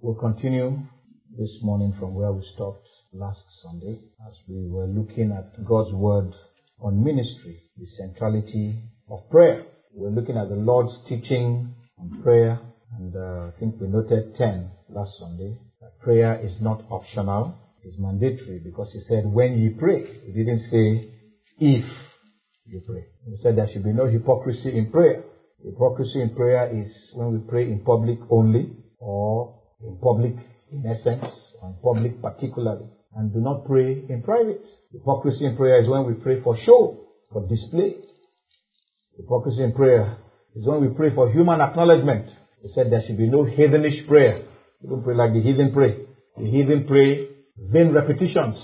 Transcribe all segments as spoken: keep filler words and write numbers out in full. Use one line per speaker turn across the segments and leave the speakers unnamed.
We'll continue this morning from where we stopped last Sunday as we were looking at God's word on ministry, the centrality of prayer. We're looking at the Lord's teaching on prayer, and uh, I think we noted ten last Sunday. That prayer is not optional, it is mandatory, because he said, when ye pray. He didn't say, if you pray. He said there should be no hypocrisy in prayer. Hypocrisy in prayer is when we pray in public only, or in public in essence, or in public particularly, and do not pray in private. Hypocrisy in prayer is when we pray for show, for display. Hypocrisy in prayer is when we pray for human acknowledgement. He said there should be no heathenish prayer. You don't pray like the heathen pray. The heathen pray vain repetitions.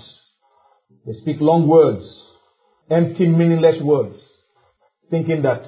They speak long words, empty, meaningless words, thinking that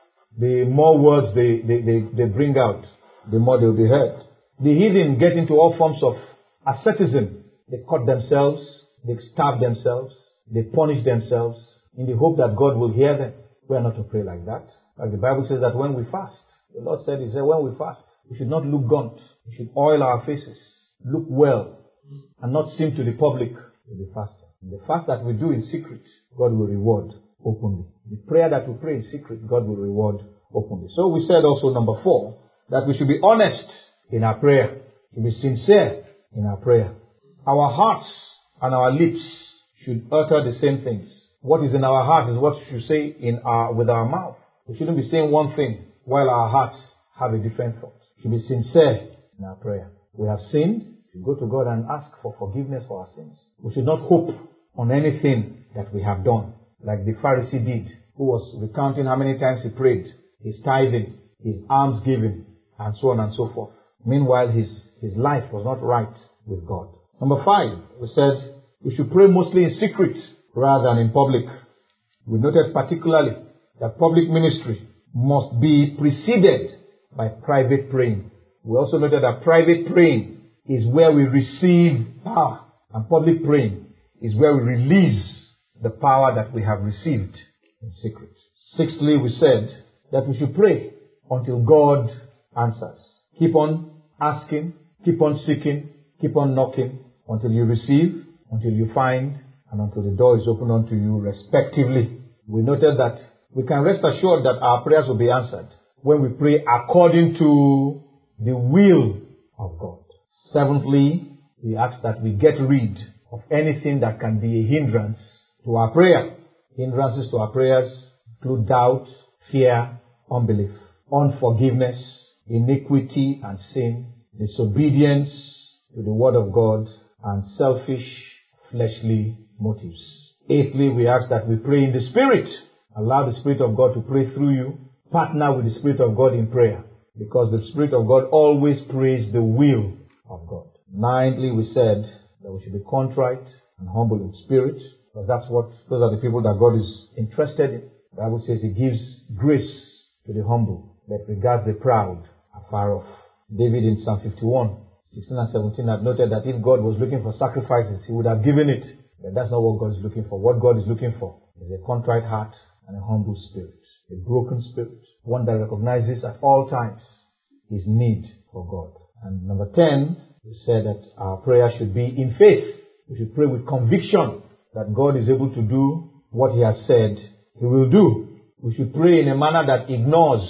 the more words they, they, they, they bring out, the more they will be heard. The heathen get into all forms of asceticism. They cut themselves, they starve themselves, they punish themselves in the hope that God will hear them. We are not to pray like that. Like the Bible says that when we fast, the Lord said, He said, when we fast, we should not look gaunt. We should oil our faces, look well, and not seem to the public to be fasting. The fast that we do in secret, God will reward openly. The prayer that we pray in secret, God will reward openly. So we said also, number four, that we should be honest in our prayer, to be sincere in our prayer. Our hearts and our lips should utter the same things. What is in our hearts is what we should say in our, with our mouth. We shouldn't be saying one thing while our hearts have a different thought. We should be sincere in our prayer. We have sinned. We should go to God and ask for forgiveness for our sins. We should not hope on anything that we have done, like the Pharisee did, who was recounting how many times he prayed, his tithing, his alms giving, and so on and so forth. Meanwhile, his, his life was not right with God. Number five, we said we should pray mostly in secret rather than in public. We noted particularly that public ministry must be preceded by private praying. We also noted that private praying is where we receive power, and public praying is where we release the power that we have received in secret. Sixthly, we said that we should pray until God answers. Keep on asking, keep on seeking, keep on knocking until you receive, until you find, and until the door is opened unto you respectively. We noted that we can rest assured that our prayers will be answered when we pray according to the will of God. Seventhly, we ask that we get rid of anything that can be a hindrance to our prayer. Hindrances to our prayers include doubt, fear, unbelief, unforgiveness, iniquity and sin, disobedience to the word of God, and selfish, fleshly motives. Eighthly, we ask that we pray in the Spirit. Allow the Spirit of God to pray through you. Partner with the Spirit of God in prayer, because the Spirit of God always prays the will of God. Ninthly, we said that we should be contrite and humble in spirit, because that's what, those are the people that God is interested in. The Bible says He gives grace to the humble, but regards the proud afar off. David in Psalm fifty-one, sixteen and seventeen had noted that if God was looking for sacrifices, He would have given it. But that's not what God is looking for. What God is looking for is a contrite heart and a humble spirit, a broken spirit, one that recognizes at all times his need for God. And number ten, we said that our prayer should be in faith. We should pray with conviction that God is able to do what He has said He will do. We should pray in a manner that ignores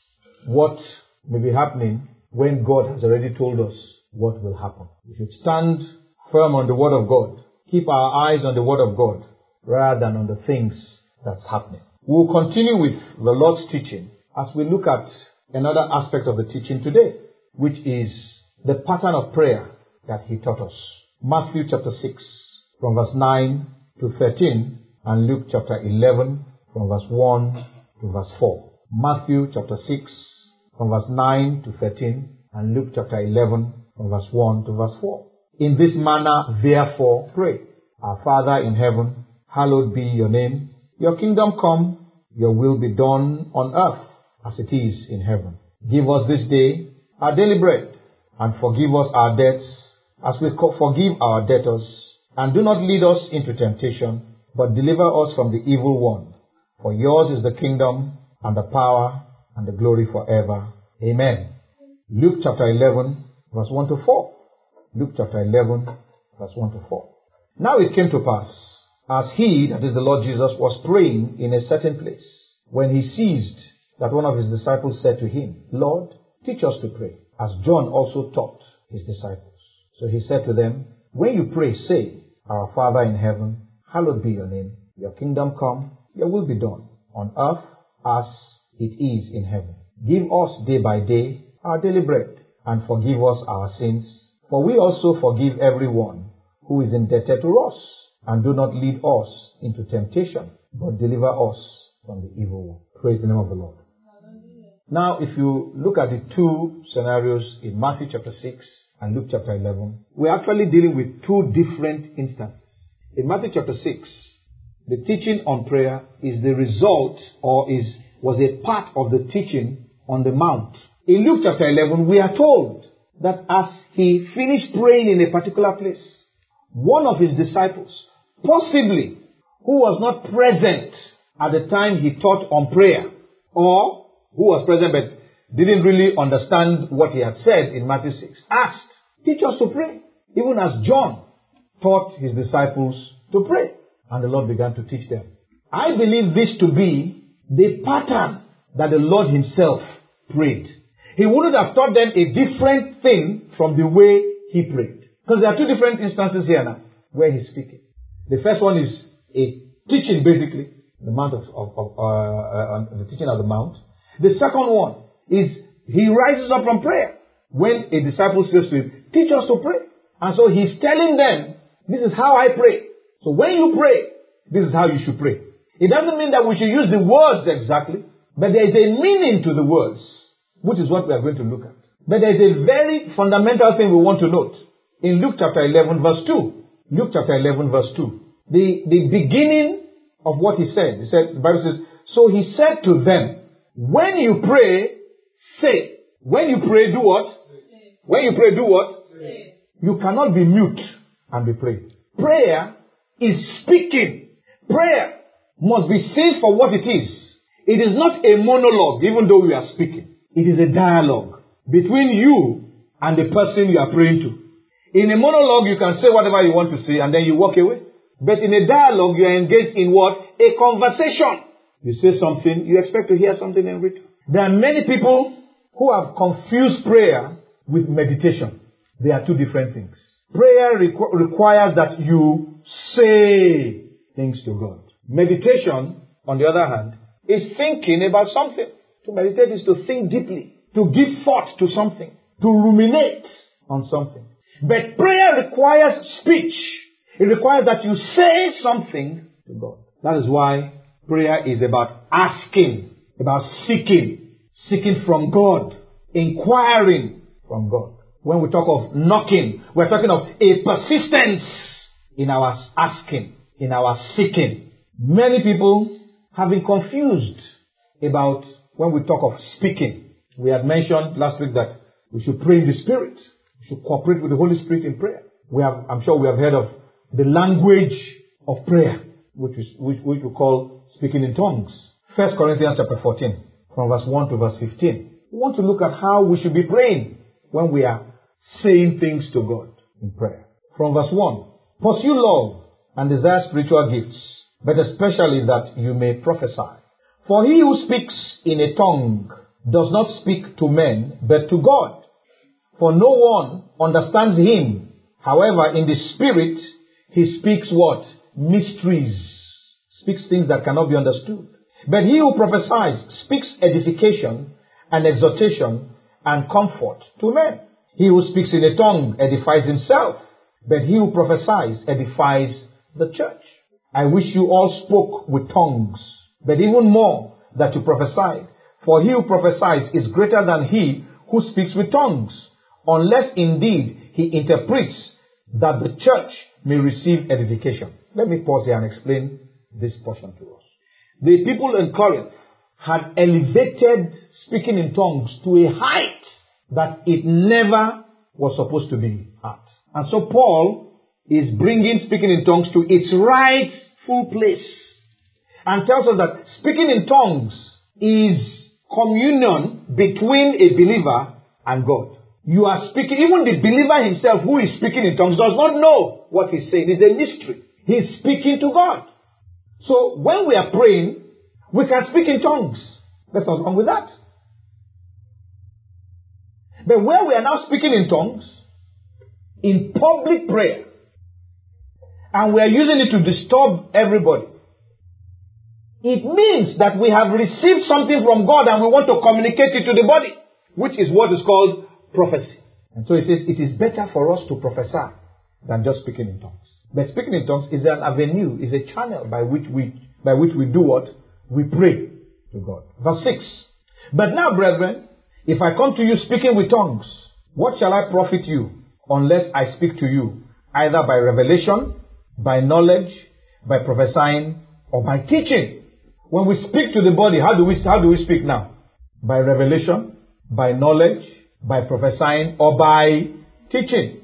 what may be happening when God has already told us what will happen. We should stand firm on the Word of God. Keep our eyes on the Word of God rather than on the things that's happening. We'll continue with the Lord's teaching as we look at another aspect of the teaching today, which is the pattern of prayer that He taught us. Matthew chapter six from verse nine to thirteen, and Luke chapter eleven from verse one to verse four. Matthew chapter six from verse nine to thirteen, and Luke chapter eleven from verse one to verse four. In this manner, therefore, pray. Our Father in heaven, hallowed be your name. Your kingdom come, your will be done on earth as it is in heaven. Give us this day our daily bread, and forgive us our debts as we forgive our debtors. And do not lead us into temptation, but deliver us from the evil one. For yours is the kingdom, and the power, and the glory forever. Amen. Luke chapter eleven, verse one to four. Luke chapter eleven, verse one to four. Now it came to pass, as he, that is the Lord Jesus, was praying in a certain place, when he ceased, that one of his disciples said to him, Lord, teach us to pray, as John also taught his disciples. So he said to them, when you pray, say, Our Father in heaven, hallowed be your name. Your kingdom come, your will be done, on earth as it is in heaven. Give us day by day our daily bread, and forgive us our sins, for we also forgive everyone who is indebted to us. And do not lead us into temptation, but deliver us from the evil one. Praise the name of the Lord. Now, if you look at the two scenarios in Matthew chapter six and Luke chapter eleven, we're actually dealing with two different instances. In Matthew chapter six, the teaching on prayer is the result or is was a part of the teaching on the mount. In Luke chapter eleven, we are told that as he finished praying in a particular place, one of his disciples, possibly who was not present at the time he taught on prayer, or who was present but didn't really understand what he had said in Matthew six, asked, teach us to pray, even as John taught his disciples to pray. And the Lord began to teach them. I believe this to be the pattern that the Lord himself prayed. He wouldn't have taught them a different thing from the way he prayed. Because there are two different instances here now where he's speaking. The first one is a teaching, basically, the mount of, of, of uh, uh, the teaching of the mount. The second one is he rises up from prayer when a disciple says to him, teach us to pray. And so he's telling them, this is how I pray. So when you pray, this is how you should pray. It doesn't mean that we should use the words exactly, but there is a meaning to the words, which is what we are going to look at. But there is a very fundamental thing we want to note. In Luke chapter eleven verse two, Luke chapter eleven verse two, the, the beginning of what he said, he said, the Bible says, so he said to them, when you pray, say. When you pray, do what? Say. When you pray, do what? Say. You cannot be mute and be praying. Prayer is speaking. Prayer must be seen for what it is. It is not a monologue, even though we are speaking. It is a dialogue between you and the person you are praying to. In a monologue, you can say whatever you want to say and then you walk away. But in a dialogue, you are engaged in what? A conversation. You say something, you expect to hear something in return. There are many people who have confused prayer with meditation. They are two different things. Prayer requ- requires that you say things to God. Meditation, on the other hand, is thinking about something. To meditate is to think deeply, to give thought to something, to ruminate on something. But prayer requires speech. It requires that you say something to God. That is why prayer is about asking, about seeking, seeking from God, inquiring from God. When we talk of knocking, we're talking of a persistence in our asking, in our seeking. Many people have been confused about when we talk of speaking. We had mentioned last week that we should pray in the Spirit. We should cooperate with the Holy Spirit in prayer. We have, I'm sure we have heard of the language of prayer, which is which, which we call speaking in tongues. First Corinthians chapter fourteen, from verse one to verse fifteen. We want to look at how we should be praying when we are saying things to God in prayer. From verse one, pursue love and desire spiritual gifts, but especially that you may prophesy. For he who speaks in a tongue does not speak to men, but to God. For no one understands him. However, in the Spirit, he speaks what? Mysteries. Speaks things that cannot be understood. But he who prophesies speaks edification and exhortation and comfort to men. He who speaks in a tongue edifies himself, but he who prophesies edifies the church. I wish you all spoke with tongues, but even more that you prophesied. For he who prophesies is greater than he who speaks with tongues, unless indeed he interprets, that the church may receive edification. Let me pause here and explain this portion to us. The people in Corinth had elevated speaking in tongues to a height that it never was supposed to be at. And so Paul is bringing speaking in tongues to its rightful place and tells us that speaking in tongues is communion between a believer and God. You are speaking, even the believer himself who is speaking in tongues does not know what he's saying. It's a mystery. He's speaking to God. So when we are praying, we can speak in tongues. There's nothing wrong with that. But where we are now speaking in tongues, in public prayer, and we are using it to disturb everybody, it means that we have received something from God and we want to communicate it to the body, which is what is called prophecy. And so it says it is better for us to prophesy than just speaking in tongues. But speaking in tongues is an avenue, is a channel by which we by which we do what? We pray to God. Verse six. But now, brethren, if I come to you speaking with tongues, what shall I profit you unless I speak to you, either by revelation, by knowledge, by prophesying, or by teaching? When we speak to the body, how do we how do we speak now? By revelation, by knowledge, by prophesying, or by teaching.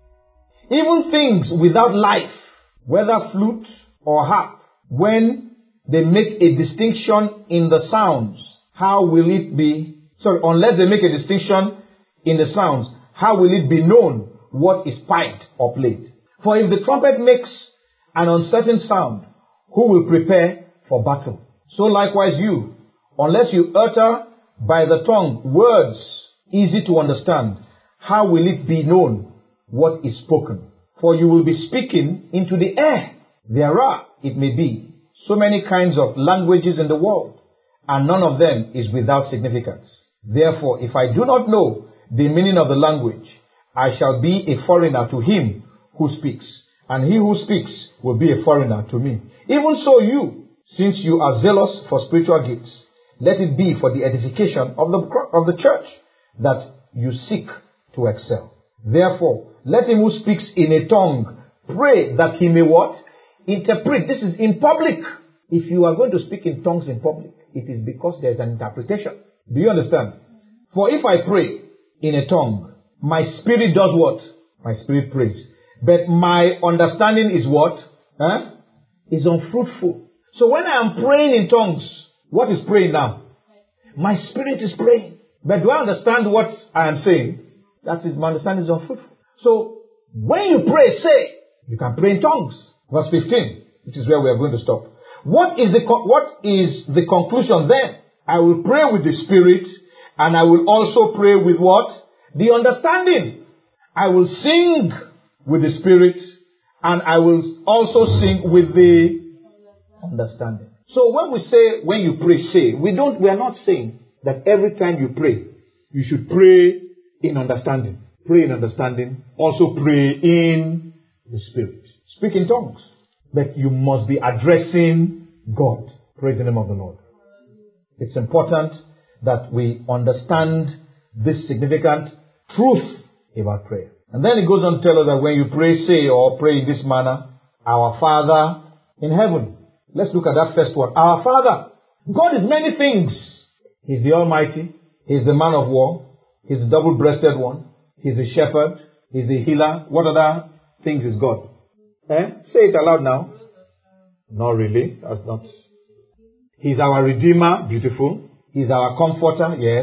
Even things without life, whether flute or harp, when they make a distinction in the sounds, how will it be? Sorry, unless they make a distinction in the sounds, how will it be known what is piped or played? For if the trumpet makes an uncertain sound, who will prepare for battle? So likewise you, unless you utter by the tongue words easy to understand, how will it be known what is spoken? For you will be speaking into the air. There are, it may be, so many kinds of languages in the world, and none of them is without significance. Therefore, if I do not know the meaning of the language, I shall be a foreigner to him who speaks, and he who speaks will be a foreigner to me. Even so you, since you are zealous for spiritual gifts, let it be for the edification of the, of the church that you seek to excel. Therefore, let him who speaks in a tongue pray that he may what? Interpret. This is in public. If you are going to speak in tongues in public, it is because there is an interpretation. Do you understand? For if I pray in a tongue, my spirit does what? My spirit prays. But my understanding is what? Huh? Is unfruitful. So when I am praying in tongues, what is praying now? My spirit is praying. But do I understand what I am saying? That is, my understanding is unfruitful. So when you pray, say, you can pray in tongues. Verse fifteen, which is where we are going to stop. What is the co- what is the conclusion then? I will pray with the spirit, and I will also pray with what? The understanding. I will sing with the spirit, and I will also sing with the understanding. So when we say, when you pray, say, we don't, we are not saying that every time you pray, you should pray in understanding. Pray in understanding. Also pray in the spirit. Speak in tongues. But you must be addressing God. Praise the name of the Lord. It's important that we understand this significant truth about prayer. And then it goes on to tell us that when you pray, say, or pray in this manner, Our Father in heaven. Let's look at that first one. Our Father. God is many things. He's the Almighty. He's the man of war. He's the double-breasted one. He's the shepherd. He's the healer. What other things is God? Eh? Say it aloud now. Not really. That's not. He's our Redeemer. Beautiful. He's our Comforter. Yes.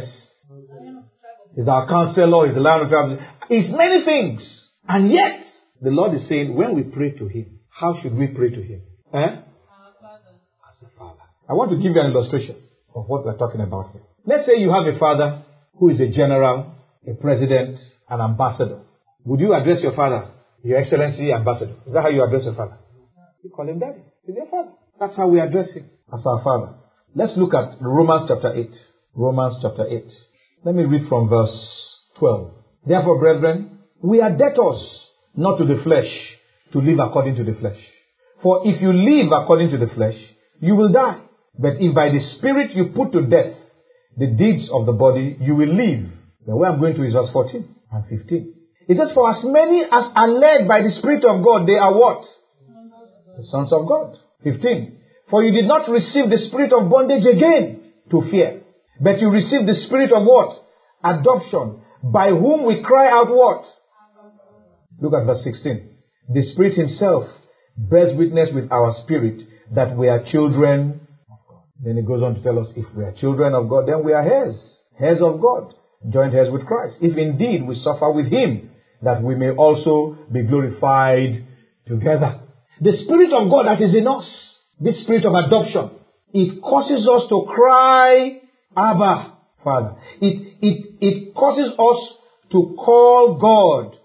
He's our Counselor. He's the Lion of God. He's many things. And yet, the Lord is saying, when we pray to Him, how should we pray to Him? Eh?
Our Father.
As a Father. I want to give you an illustration of what we're talking about here. Let's say you have a father who is a general, a president, an ambassador. Would you address your father, Your Excellency, Ambassador? Is that how you address your father? You call him Daddy. He's your father. That's how we address him, as our Father. Let's look at Romans chapter eight. Romans chapter eight. Let me read from verse twelve. Therefore, brethren, we are debtors, not to the flesh, to live according to the flesh. For if you live according to the flesh, you will die. But if by the Spirit you put to death the deeds of the body, you will live. The way I'm going to is verse fourteen and fifteen. It says, for as many as are led by the Spirit of God, they are what? The sons of God. fifteen. For you did not receive the spirit of bondage again to fear, but you received the spirit of what? Adoption, by whom we cry out what? Look at verse sixteen. The Spirit Himself bears witness with our spirit that we are children of God. Then it goes on to tell us, if we are children of God, then we are heirs, heirs of God, joint heirs with Christ, if indeed we suffer with him, that we may also be glorified together. The Spirit of God that is in us, this Spirit of adoption, it causes us to cry, Abba, Father. It, it, it causes us to call God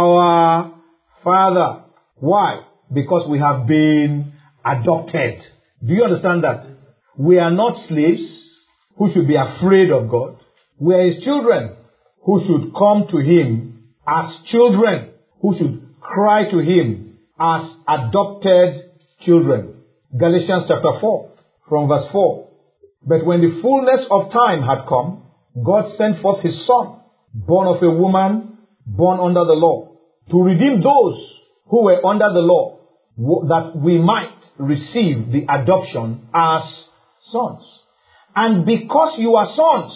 our Father. Why? Because we have been adopted. Do you understand that? We are not slaves who should be afraid of God. We are his children who should come to him as children, who should cry to him as adopted children. Galatians chapter four, from verse four. But when the fullness of time had come, God sent forth his Son, born of a woman, born under the law, to redeem those who were under the law, that we might receive the adoption as sons. And because you are sons,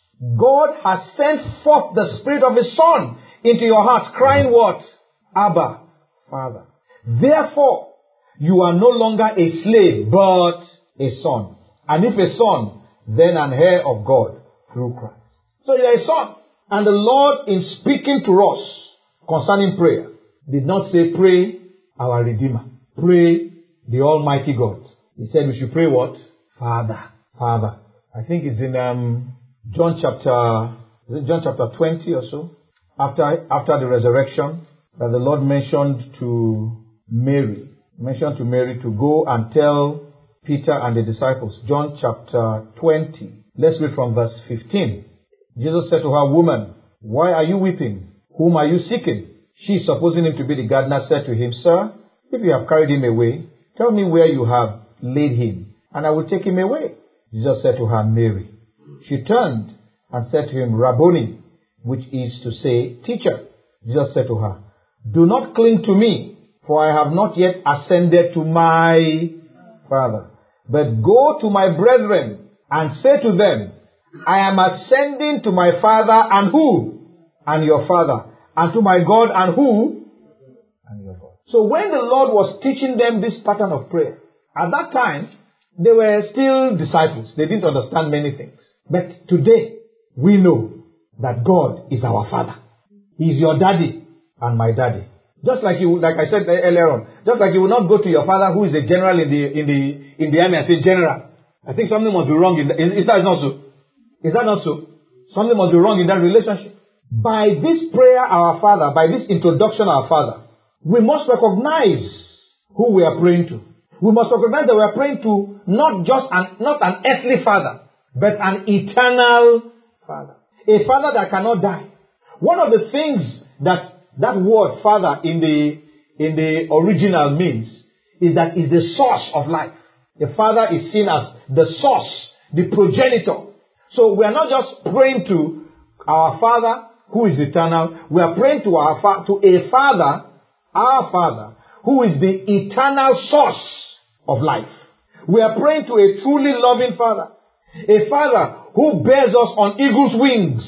God has sent forth the Spirit of his Son into your hearts, crying what? Abba, Father. Therefore, you are no longer a slave, but a son. And if a son, then an heir of God through Christ. So you are a son. And the Lord, in speaking to us concerning prayer, did not say, pray our Redeemer. Pray the Almighty God. He said we should pray what? Father. Father. I think it's in um, John chapter, is it John chapter twenty or so? After, after the resurrection, that the Lord mentioned to Mary, mentioned to Mary to go and tell Peter and the disciples. John chapter twenty. Let's read from verse fifteen. Jesus said to her, Woman, why are you weeping? Whom are you seeking? She, supposing him to be the gardener, said to him, Sir, if you have carried him away, tell me where you have laid him, and I will take him away. Jesus said to her, Mary. She turned and said to him, Rabboni, which is to say, Teacher. Jesus said to her, Do not cling to me, for I have not yet ascended to my Father. But go to my brethren and say to them, I am ascending to my Father and who? And your Father. And to my God and who? And your God. So when the Lord was teaching them this pattern of prayer, at that time, they were still disciples. They didn't understand many things. But today, we know that God is our Father. He is your daddy and my daddy. Just like you, like I said earlier on, just like you will not go to your father who is a general in the in the in the army and say, General, I think something must be wrong in that. Is, is that not so? Is that not so? Something must be wrong in that relationship. By this prayer, our Father, by this introduction, our Father, we must recognize who we are praying to. We must recognize that we are praying to not just an, not an earthly Father, but an eternal Father. A Father that cannot die. One of the things that that word Father in the in the original means is that is the source of life. The Father is seen as the source, the progenitor. So we are not just praying to our Father who is eternal. We are praying to our fa- to a Father, our Father, who is the eternal source of life. We are praying to a truly loving Father. A Father who bears us on eagle's wings.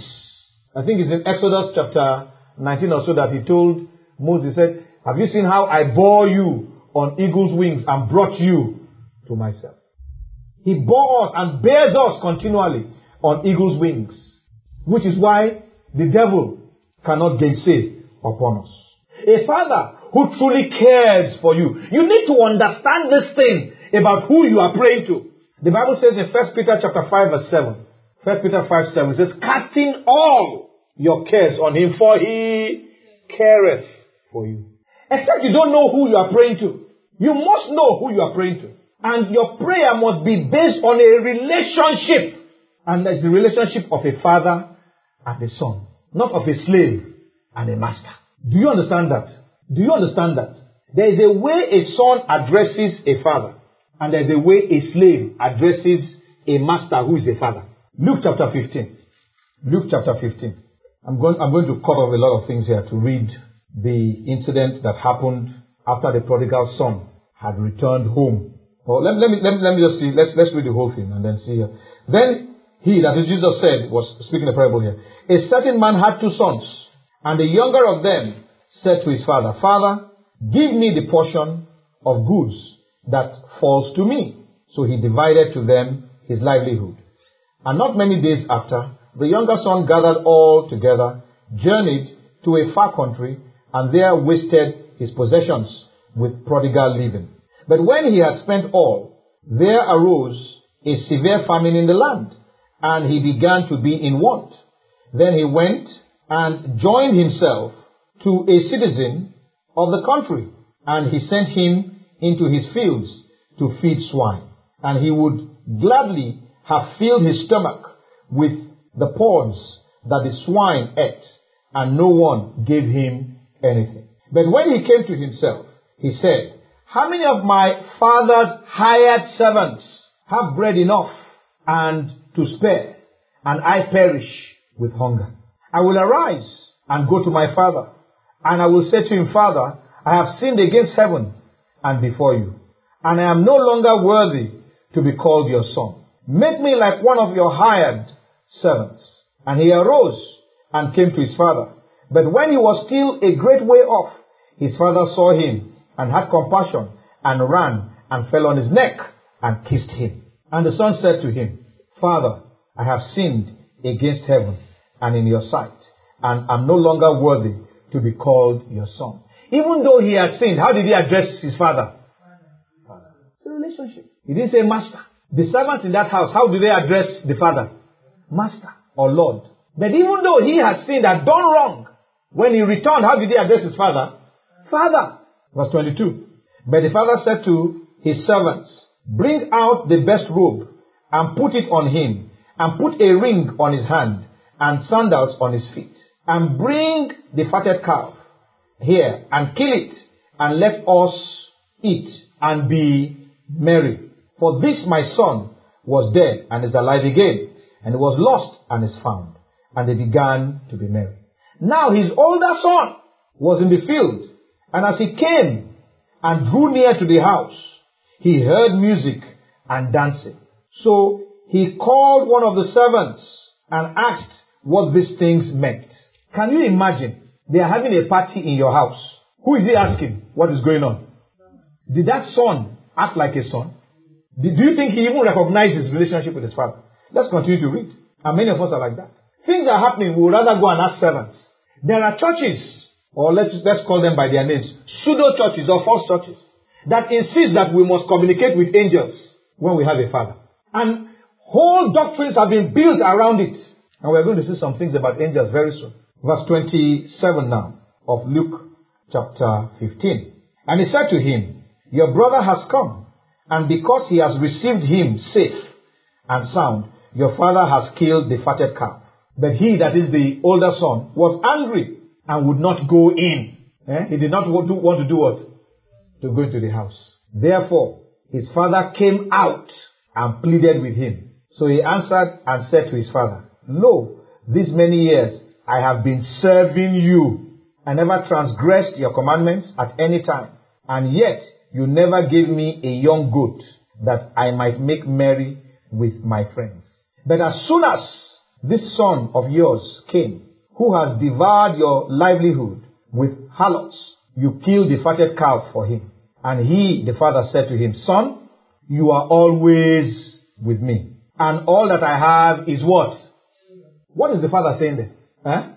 I think it's in Exodus chapter nineteen or so that he told Moses, said, have you seen how I bore you on eagle's wings and brought you to myself? He bore us and bears us continually on eagle's wings, which is why the devil cannot gainsay upon us. A Father who truly cares for you. You need to understand this thing about who you are praying to. The Bible says in First Peter chapter five verse seven, First Peter five seven, it says, casting all your cares on him, for he careth for you. Except you don't know who you are praying to. You must know who you are praying to. And your prayer must be based on a relationship. And that's the relationship of a father and a son. Not of a slave and a master. Do you understand that? Do you understand that? There is a way a son addresses a father. And there is a way a slave addresses a master who is a father. Luke chapter fifteen. Luke chapter fifteen. I'm going, I'm going to cut off a lot of things here to read the incident that happened after the prodigal son had returned home. Well, let, let, me, let, me, let me just see. Let's, let's read the whole thing and then see here. Then he, that is Jesus said, was speaking the parable here. A certain man had two sons, and the younger of them said to his father, Father, give me the portion of goods that falls to me. So he divided to them his livelihood. And not many days after, the younger son gathered all together, journeyed to a far country, and there wasted his possessions with prodigal living. But when he had spent all, there arose a severe famine in the land, and he began to be in want. Then he went and joined himself to a citizen of the country, and he sent him into his fields to feed swine. And he would gladly have filled his stomach with the pods that the swine ate, and no one gave him anything. But when he came to himself, he said, how many of my father's hired servants have bread enough and to spare, and I perish with hunger? I will arise and go to my father, and I will say to him, Father, I have sinned against heaven and before you, and I am no longer worthy to be called your son. Make me like one of your hired servants. And he arose and came to his father. But when he was still a great way off, his father saw him and had compassion and ran and fell on his neck and kissed him. And the son said to him, Father, I have sinned against heaven and in your sight, and am no longer worthy to be called your son. Even though he had sinned, how did he address his father? Father. It's a relationship. He didn't say master. The servants in that house, how do they address the father? Master or Lord. But even though he had sinned, had done wrong, when he returned, how did he address his father? Father. Verse twenty-two. But the father said to his servants, bring out the best robe and put it on him, and put a ring on his hand and sandals on his feet, and bring the fatted calf here and kill it, and let us eat and be merry. For this my son was dead and is alive again, and he was lost and is found. And they began to be merry. Now his older son was in the field, and as he came and drew near to the house, he heard music and dancing. So he called one of the servants and asked what these things meant. Can you imagine? They are having a party in your house. Who is he asking what is going on? Did that son act like a son? Do you think he even recognized his relationship with his father? Let's continue to read. And many of us are like that. Things are happening, we would rather go and ask servants. There are churches, or let's, let's call them by their names, pseudo churches or false churches, that insist that we must communicate with angels when we have a father. And whole doctrines have been built around it. And we're going to see some things about angels very soon. Verse twenty-seven now of Luke chapter fifteen. And he said to him, your brother has come, and because he has received him safe and sound, your father has killed the fatted calf. But he, that is the older son, was angry and would not go in. Eh? He did not want to, want to do what? To go into the house. Therefore, his father came out and pleaded with him. So he answered and said to his father, lo, these many years I have been serving you. I never transgressed your commandments at any time. And yet you never gave me a young goat that I might make merry with my friends. But as soon as this son of yours came, who has devoured your livelihood with harlots, you killed the fatted calf for him. And he, the father, said to him, son, you are always with me, and all that I have is what? What is the father saying there? Huh?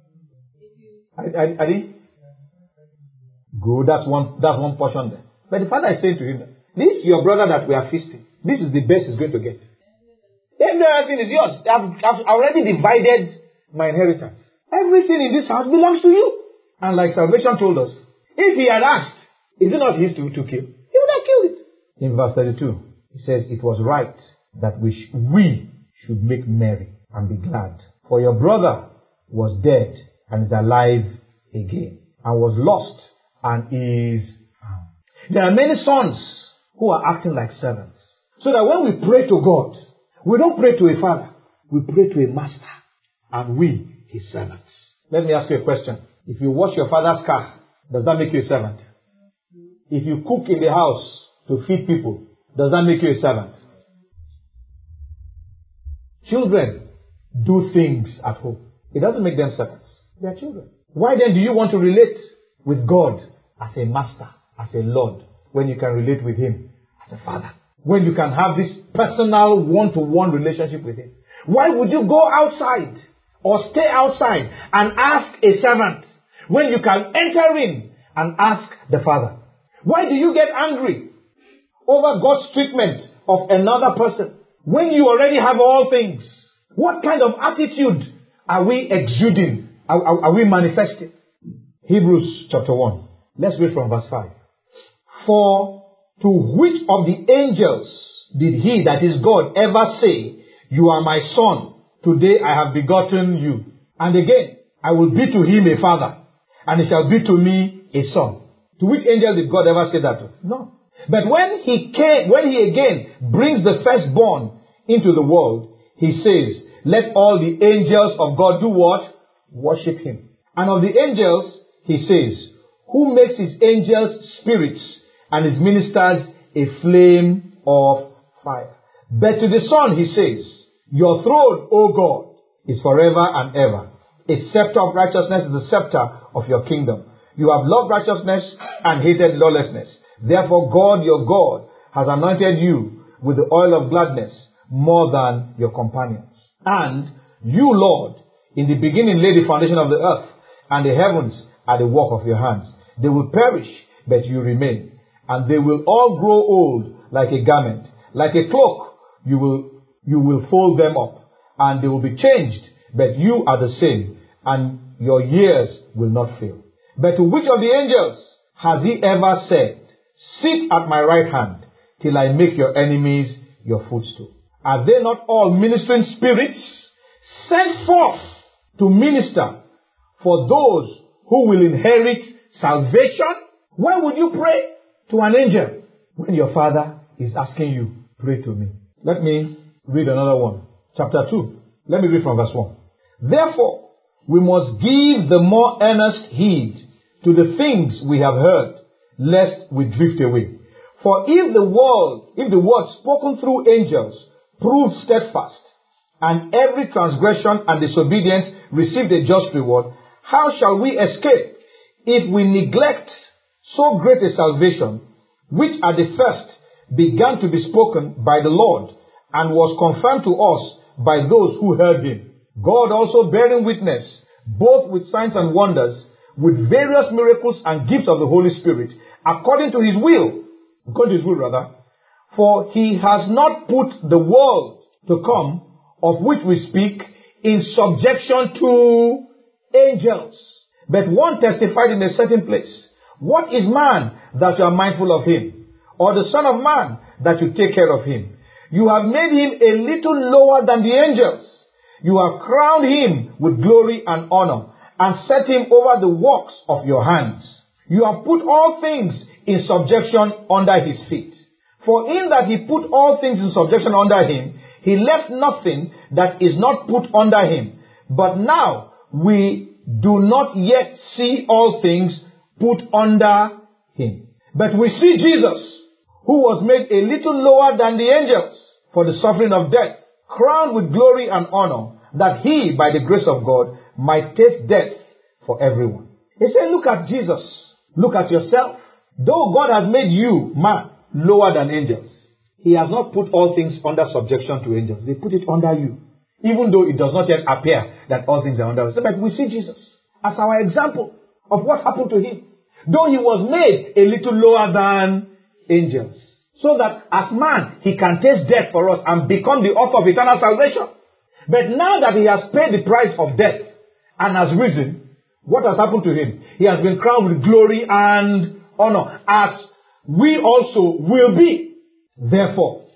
I, I, I didn't? Good, that's one, that's one portion there. But the father is saying to him, this is your brother that we are feasting. This is the best he's going to get. Everything is yours. I've, I've already divided my inheritance. Everything in this house belongs to you. And like salvation told us, if he had asked, is it not his to, to kill? He would have killed it. In verse thirty-two, he says, it was right that we, sh- we should make merry and be glad. For your brother was dead and is alive again, and was lost and is found. There are many sons who are acting like servants. So that when we pray to God, we don't pray to a father, we pray to a master, and we, his servants. Let me ask you a question. If you wash your father's car, does that make you a servant? If you cook in the house to feed people, does that make you a servant? Children do things at home. It doesn't make them servants. They are children. Why then do you want to relate with God as a master, as a Lord, when you can relate with him as a father? When you can have this personal one-to-one relationship with him. Why would you go outside or stay outside and ask a servant when you can enter in and ask the Father? Why do you get angry over God's treatment of another person when you already have all things? What kind of attitude are we exuding? Are, are, are we manifesting? Hebrews chapter one. Let's read from verse five. For to which of the angels did he, that is God, ever say, you are my son, today I have begotten you? And again, I will be to him a father, and he shall be to me a son. To which angel did God ever say that to? No. But when he came, when he again brings the firstborn into the world, he says, let all the angels of God do what? Worship him. And of the angels, he says, who makes his angels spirits and his ministers a flame of fire. But to the Son, he says, your throne, O God, is forever and ever. A scepter of righteousness is the scepter of your kingdom. You have loved righteousness and hated lawlessness. Therefore, God, your God, has anointed you with the oil of gladness more than your companions. And you, Lord, in the beginning laid the foundation of the earth, and the heavens are the work of your hands. They will perish, but you remain. And they will all grow old like a garment. Like a cloak, you will, you will fold them up. And they will be changed, but you are the same. And your years will not fail. But to which of the angels has he ever said, sit at my right hand till I make your enemies your footstool? Are they not all ministering spirits sent forth to minister for those who will inherit salvation? Why would you pray to an angel when your Father is asking you, pray to me? Let me read another one. Chapter two. Let me read from verse one. Therefore, we must give the more earnest heed to the things we have heard, lest we drift away. For if the word, if the word spoken through angels proved steadfast, and every transgression and disobedience received a just reward, how shall we escape if we neglect so great a salvation, which at the first began to be spoken by the Lord, and was confirmed to us by those who heard him? God also bearing witness, both with signs and wonders, with various miracles and gifts of the Holy Spirit, according to his will, according to his will rather, for he has not put the world to come, of which we speak, in subjection to angels. But one testified in a certain place, what is man that you are mindful of him? Or the son of man that you take care of him? You have made him a little lower than the angels. You have crowned him with glory and honor, and set him over the works of your hands. You have put all things in subjection under his feet. For in that he put all things in subjection under him, he left nothing that is not put under him. But now we do not yet see all things put under him. But we see Jesus, who was made a little lower than the angels for the suffering of death, crowned with glory and honor, that he, by the grace of God, might taste death for everyone. He said, look at Jesus. Look at yourself. Though God has made you, man, lower than angels, he has not put all things under subjection to angels. They put it under you. Even though it does not yet appear that all things are under us. But we see Jesus as our example of what happened to him. Though he was made a little lower than angels. So that as man, he can taste death for us and become the author of eternal salvation. But now that he has paid the price of death and has risen, what has happened to him? He has been crowned with glory and honor, as we also will be. Therefore,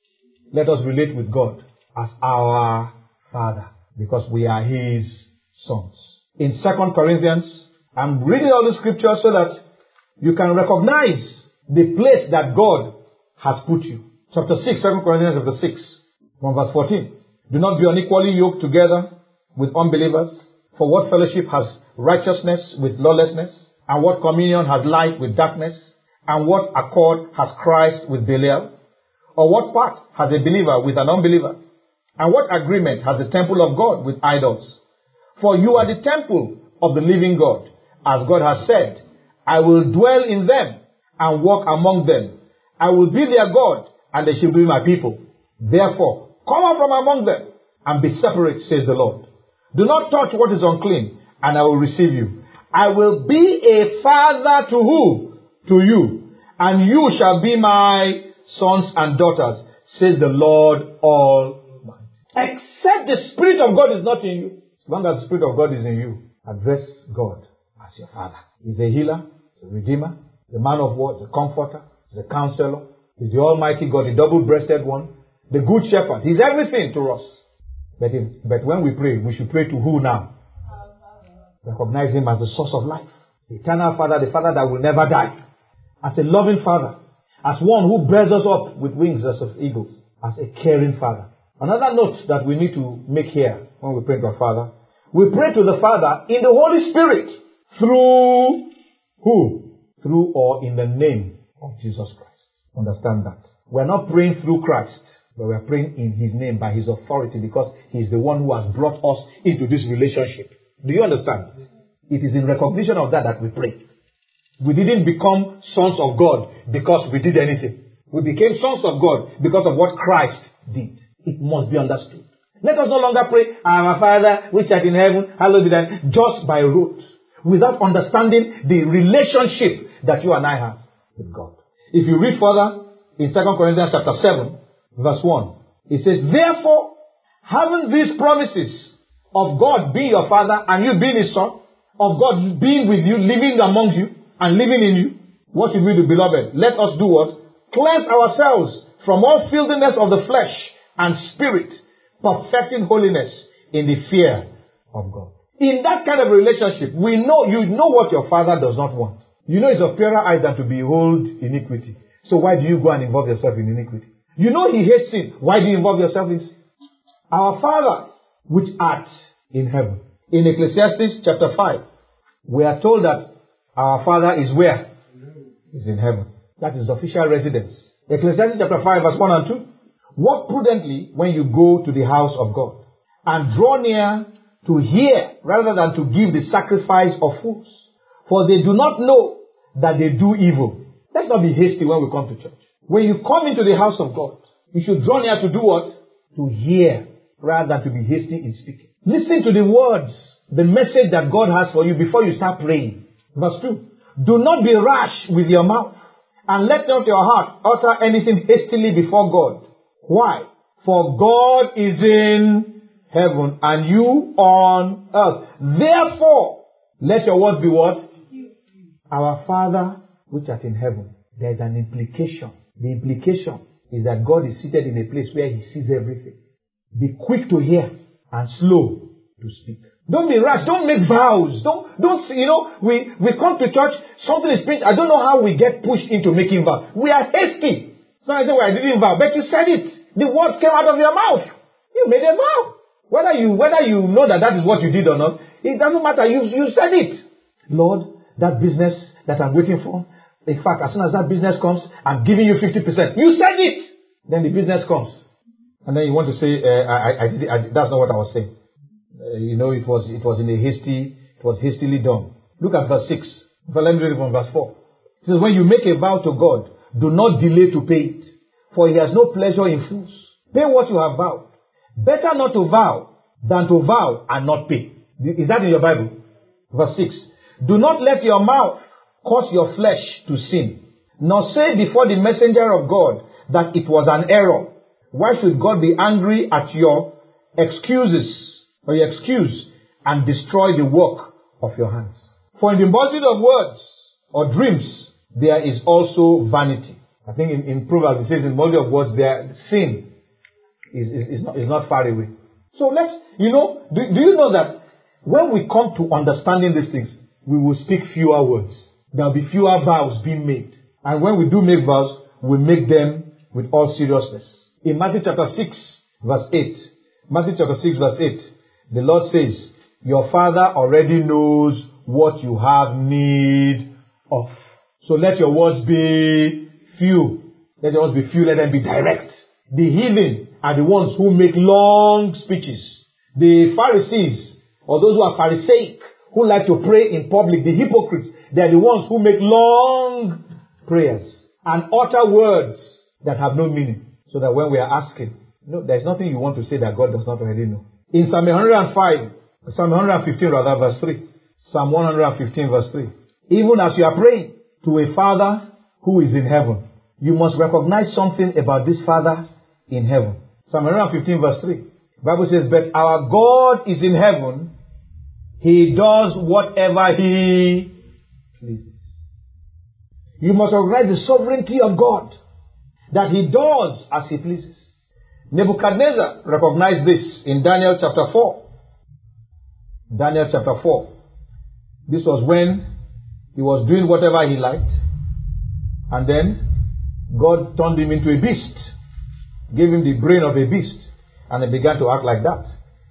let us relate with God as our Father, because we are his sons. In Second Corinthians, I'm reading all the scriptures so that you can recognize the place that God has put you. Chapter six, Second Corinthians chapter six, from verse fourteen. Do not be unequally yoked together with unbelievers. For what fellowship has righteousness with lawlessness? And what communion has light with darkness? And what accord has Christ with Belial? Or what part has a believer with an unbeliever? And what agreement has the temple of God with idols? For you are the temple of the living God. As God has said, I will dwell in them and walk among them. I will be their God, and they shall be my people. Therefore, come out from among them, and be separate, says the Lord. Do not touch what is unclean, and I will receive you. I will be a father to who? To you. And you shall be my sons and daughters, says the Lord Almighty. Except the Spirit of God is not in you. As long as the Spirit of God is in you, address God as your Father. He's a healer, the Redeemer, the man of war, the Comforter, the Counselor. He's the Almighty God, the double-breasted one, the Good Shepherd. He's everything to us. But, if, but when we pray, we should pray to who now? Recognize Him as the source of life. The eternal Father, the Father that will never die. As a loving Father. As one who bears us up with wings as of eagles. As a caring Father. Another note that we need to make here when we pray to our Father. We pray to the Father in the Holy Spirit. Through who? Through or in the name of Jesus Christ. Understand that. We're not praying through Christ. But we're praying in His name by His authority because He's the one who has brought us into this relationship. Do you understand? It is in recognition of that that we pray. We didn't become sons of God because we did anything. We became sons of God because of what Christ did. It must be understood. Let us no longer pray, Our Father, which art in heaven, hallowed be thy name, just by rote, without understanding the relationship that you and I have with God. If you read further in Second Corinthians chapter seven, verse one, it says, therefore, having these promises of God being your Father and you being His Son, of God being with you, living among you, and living in you, what should we do, beloved? Let us do what? Cleanse ourselves from all filthiness of the flesh and spirit, perfecting holiness in the fear of God. In that kind of relationship, we know, you know what your Father does not want. You know it's of purer eye than to behold iniquity. So why do you go and involve yourself in iniquity? You know He hates sin. Why do you involve yourself in sin? Our Father, which art in heaven. In Ecclesiastes chapter five, we are told that our Father is where? Is in heaven. That is official residence. Ecclesiastes chapter five, verse one and two. Walk prudently when you go to the house of God, and draw near to hear rather than to give the sacrifice of fools. For they do not know that they do evil. Let's not be hasty when we come to church. When you come into the house of God, you should draw near to do what? To hear rather than to be hasty in speaking. Listen to the words, the message that God has for you before you start praying. Verse two. Do not be rash with your mouth, and let not your heart utter anything hastily before God. Why? For God is in heaven and you on earth. Therefore, let your words be what? Our Father which art in heaven. There is an implication. The implication is that God is seated in a place where He sees everything. Be quick to hear and slow to speak. Don't be rash. Don't make vows. Don't, don't, you know, we, we come to church, something is preached. I don't know how we get pushed into making vows. We are hasty. So I say, well, I didn't vow, but you said it. The words came out of your mouth. You made a vow. Whether you, whether you know that that is what you did or not, it doesn't matter. You, you said it. Lord, that business that I'm waiting for, in fact, as soon as that business comes, I'm giving you fifty percent. You said it. Then the business comes. And then you want to say, uh, I, I, I, did, I that's not what I was saying. Uh, you know, it was, it was in a hasty, it was hastily done. Look at verse six. Let me read it from verse four. It says, when you make a vow to God, do not delay to pay it, for He has no pleasure in fools. Pay what you have vowed. Better not to vow than to vow and not pay. Is that in your Bible? Verse six. Do not let your mouth cause your flesh to sin, nor say before the messenger of God that it was an error. Why should God be angry at your excuses or your excuse and destroy the work of your hands? For in the multitude of words or dreams, there is also vanity. I think in, in Proverbs it says in multitude of words, there sin is, is, is, not, is not far away. So let's, you know, do, do you know that when we come to understanding these things, we will speak fewer words. There will be fewer vows being made. And when we do make vows, we make them with all seriousness. In Matthew chapter six, verse eight, Matthew chapter six, verse eight, the Lord says, your Father already knows what you have need of. So let your words be few. Let your words be few, let them be direct. The heathen are the ones who make long speeches. The Pharisees, or those who are Pharisaic, who like to pray in public, the hypocrites, they are the ones who make long prayers and utter words that have no meaning. So that when we are asking, No, there's nothing you want to say that God does not already know. In Psalm one hundred five, Psalm one hundred fifteen rather, verse three. Psalm one hundred fifteen verse three. Even as you are praying to a Father who is in heaven, you must recognize something about this Father in heaven. Psalm one hundred fifteen verse three. The Bible says, but our God is in heaven. He does whatever He pleases. You must recognize the sovereignty of God, that He does as He pleases. Nebuchadnezzar recognized this in Daniel chapter four. Daniel chapter four. This was when he was doing whatever he liked. And then God turned him into a beast. Gave him the brain of a beast. And he began to act like that.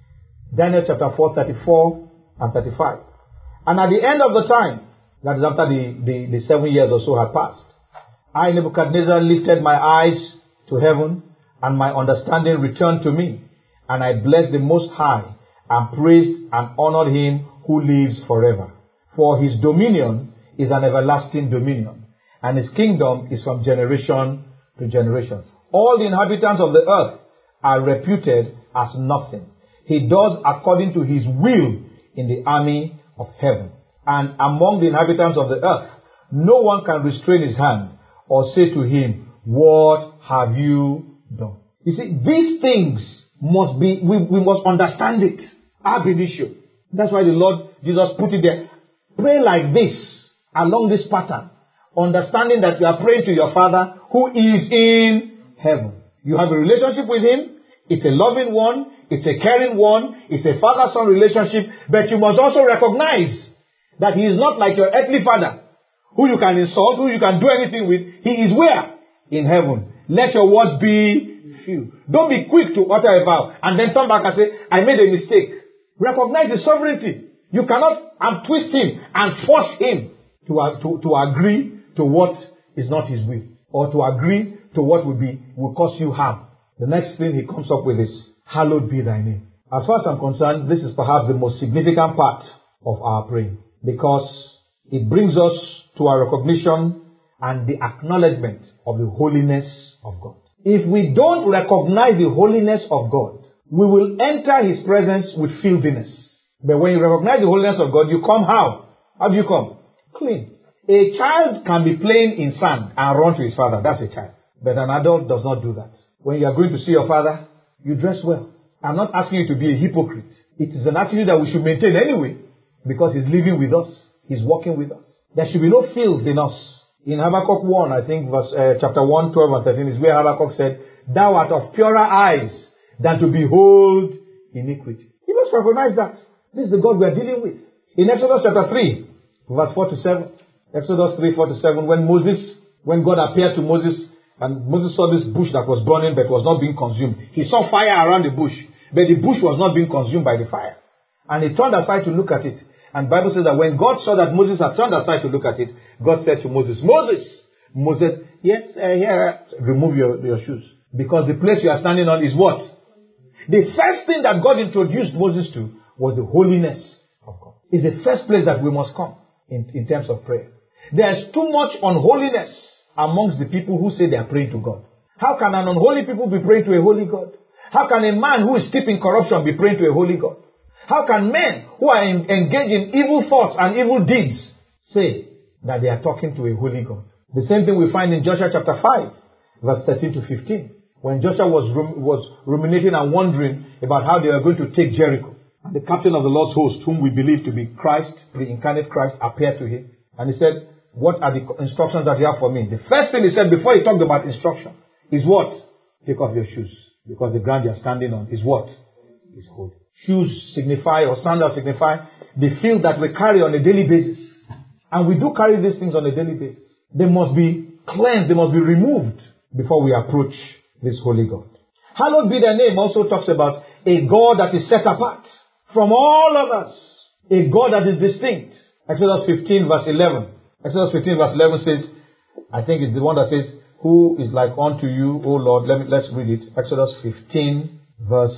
Daniel chapter four, thirty-four and thirty-five. And at the end of the time, that is after the, the, the seven years or so had passed, I, Nebuchadnezzar, lifted my eyes to heaven, and my understanding returned to me. And I blessed the Most High, and praised and honored Him who lives forever. For His dominion is an everlasting dominion, and His kingdom is from generation to generation. All the inhabitants of the earth are reputed as nothing. He does according to His will in the army of heaven. And among the inhabitants of the earth, no one can restrain his hand or say to him, what have you done? You see, these things must be, we, we must understand it. Ab initio. That's why the Lord Jesus put it there. Pray like this, along this pattern, understanding that you are praying to your Father who is in heaven. You have a relationship with Him. It's a loving one. It's a caring one. It's a father-son relationship. But you must also recognize that He is not like your earthly father, who you can insult, who you can do anything with. He is where? In heaven. Let your words be few. Don't be quick to utter a vow and then turn back and say, I made a mistake. Recognize His sovereignty. You cannot twist Him and force Him to, uh, to, to agree to what is not His will, or to agree to what will be will cause you harm. The next thing He comes up with is, hallowed be Thy name. As far as I'm concerned, this is perhaps the most significant part of our praying, because it brings us to our recognition and the acknowledgement of the holiness of God. If we don't recognize the holiness of God, we will enter His presence with filthiness. But when you recognize the holiness of God, you come how? How do you come? Clean. A child can be playing in sand and run to his father. That's a child. But an adult does not do that. When you are going to see your father, you dress well. I'm not asking you to be a hypocrite. It is an attitude that we should maintain anyway, because He's living with us. He's working with us. There should be no filth in us. In Habakkuk one, I think verse, uh, chapter one, twelve and thirteen is where Habakkuk said, Thou art of purer eyes than to behold iniquity. You must recognize that. This is the God we are dealing with. In Exodus chapter three, verse four to seven. Exodus three, four to seven, when Moses, when God appeared to Moses, and Moses saw this bush that was burning but was not being consumed. He saw fire around the bush, but the bush was not being consumed by the fire. And he turned aside to look at it. And the Bible says that when God saw that Moses had turned aside to look at it, God said to Moses, Moses, Moses, yes, uh, here, remove your, your shoes. Because the place you are standing on is what? The first thing that God introduced Moses to was the holiness of God. It's the first place that we must come in, in terms of prayer. There's too much unholiness amongst the people who say they are praying to God. How can an unholy people be praying to a holy God? How can a man who is keeping corruption be praying to a holy God? How can men who are in, engaged in evil thoughts and evil deeds say that they are talking to a holy God? The same thing we find in Joshua chapter five, verse thirteen to fifteen. When Joshua was, rum, was ruminating and wondering about how they were going to take Jericho, and the captain of the Lord's host, whom we believe to be Christ, the incarnate Christ, appeared to him. And he said, what are the instructions that you have for me? The first thing he said before he talked about instruction is what? Take off your shoes. Because the ground you are standing on is what? Is holy. Shoes signify, or sandals signify, the filth that we carry on a daily basis. And we do carry these things on a daily basis. They must be cleansed, they must be removed before we approach this holy God. Hallowed be Thy name also talks about a God that is set apart from all others. A God that is distinct. Exodus fifteen verse eleven. Exodus fifteen verse eleven says, I think it's the one that says, who is like unto you, O Lord? Let me, let's read it. Exodus fifteen verse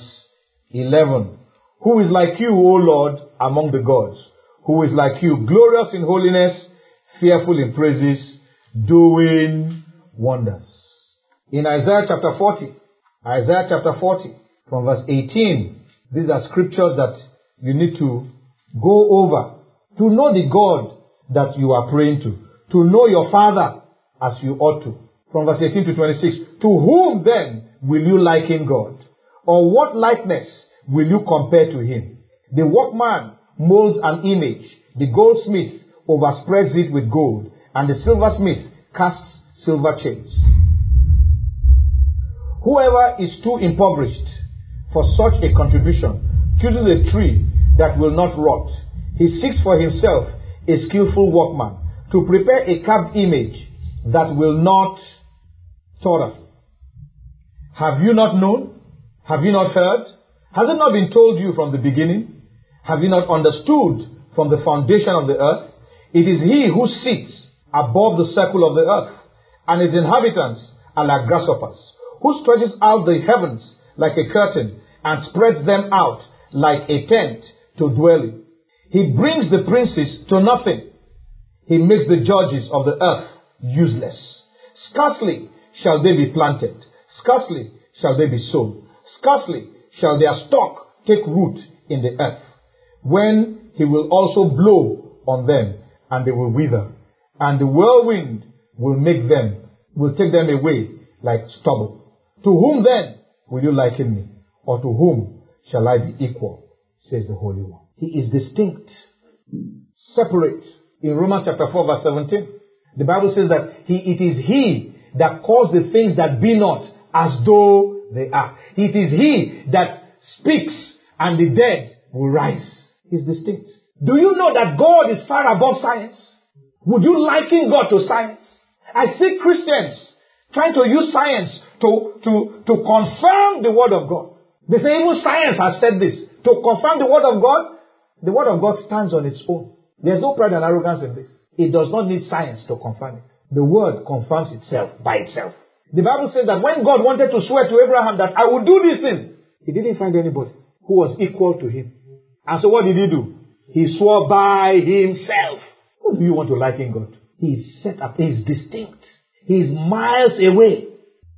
eleven. Who is like you, O Lord, among the gods? Who is like you, glorious in holiness, fearful in praises, doing wonders? In Isaiah chapter forty Isaiah chapter forty, from verse eighteen. These are scriptures that you need to go over to know the God that you are praying to, to know your Father as you ought to. From verse eighteen to twenty-six, to whom then will you liken God? Or what likeness will you compare to him? The workman molds an image, the goldsmith overspreads it with gold, and the silversmith casts silver chains. Whoever is too impoverished for such a contribution chooses a tree that will not rot. He seeks for himself a skillful workman to prepare a carved image that will not totter. Have you not known? Have you not heard? Has it not been told you from the beginning? Have you not understood from the foundation of the earth? It is he who sits above the circle of the earth, and its inhabitants are like grasshoppers, who stretches out the heavens like a curtain and spreads them out like a tent to dwell in. He brings the princes to nothing. He makes the judges of the earth useless. Scarcely shall they be planted. Scarcely shall they be sown. Scarcely shall their stock take root in the earth. When he will also blow on them, and they will wither, and the whirlwind will make them, will take them away like stubble. To whom then will you liken me? Or to whom shall I be equal? Says the Holy One. He is distinct, separate. In Romans chapter four verse seventeen, the Bible says that he, it is he that calls the things that be not as though they are. It is he that speaks and the dead will rise. He's distinct. Do you know that God is far above science? Would you liken God to science? I see Christians trying to use science to, to, to confirm the word of God. They say even science has said this. To confirm the word of God, the word of God stands on its own. There's no pride and arrogance in this. It does not need science to confirm it. The word confirms itself by itself. The Bible says that when God wanted to swear to Abraham that I will do this thing, he didn't find anybody who was equal to him. And so what did he do? He swore by himself. Who do you want to liken God to? He is set up. He is distinct. He is miles away.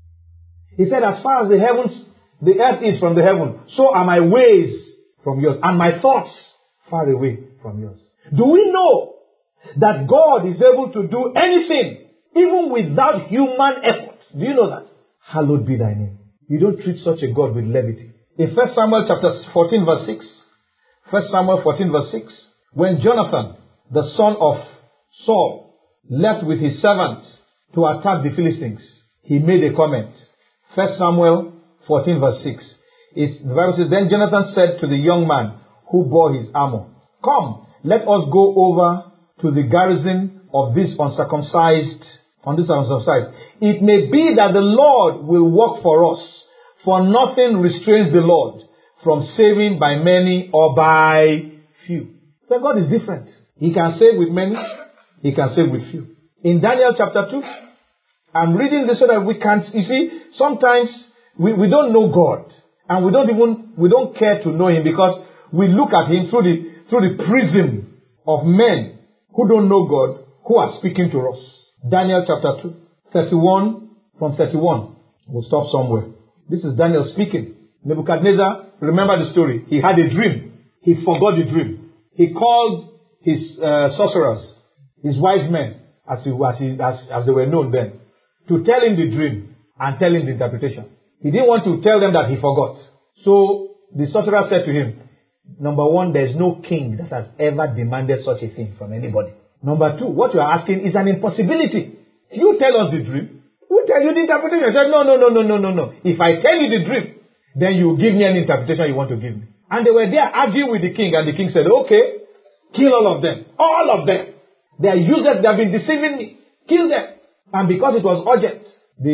He said, as far as the heavens, the earth is from the heaven, so are my ways from yours, and my thoughts far away from yours. Do we know that God is able to do anything, even without human effort? Do you know that? Hallowed be thy name. You don't treat such a God with levity. In First Samuel chapter fourteen verse six, First Samuel fourteen verse six, when Jonathan, the son of Saul, left with his servant to attack the Philistines, he made a comment. First Samuel fourteen verse six. Is, the Bible says, then Jonathan said to the young man who bore his armor, come, let us go over to the garrison of this uncircumcised, on this uncircumcised. It may be that the Lord will work for us, for nothing restrains the Lord from saving by many or by few. So God is different. He can save with many, he can save with few. In Daniel chapter two, I'm reading this so that we can, you see, sometimes we, we don't know God. And we don't even, we don't care to know him because we look at him through the, through the prism of men who don't know God, who are speaking to us. Daniel chapter two, thirty-one, from thirty-one. We'll stop somewhere. This is Daniel speaking. Nebuchadnezzar, remember the story. He had a dream. He forgot the dream. He called his uh, sorcerers, his wise men, as, he, as, he, as, as they were known then, to tell him the dream and tell him the interpretation. He didn't want to tell them that he forgot. So the sorcerer said to him, number one, there is no king that has ever demanded such a thing from anybody. Number two, what you are asking is an impossibility. You tell us the dream. We'll tell you the interpretation. I said, no, no, no, no, no, no, no. If I tell you the dream, then you give me an interpretation you want to give me. And they were there arguing with the king, and the king said, okay, kill all of them. All of them. They are useless. They have been deceiving me. Kill them. And because it was urgent,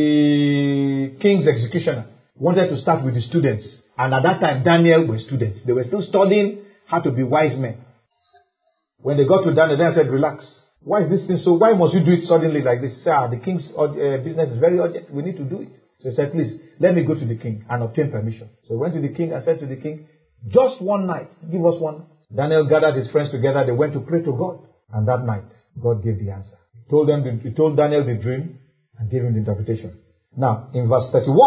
the king's executioner wanted to start with the students. And at that time, Daniel were students. They were still studying how to be wise men. When they got to Daniel, Daniel said, relax. Why is this thing so? Why must you do it suddenly like this? He said, ah, the king's uh, business is very urgent. We need to do it. So he said, please, let me go to the king and obtain permission. So he went to the king and said to the king, just one night, give us one. Daniel gathered his friends together. They went to pray to God. And that night, God gave the answer. He told them, the, he told Daniel the dream and gave him the interpretation. Now, in verse thirty-one,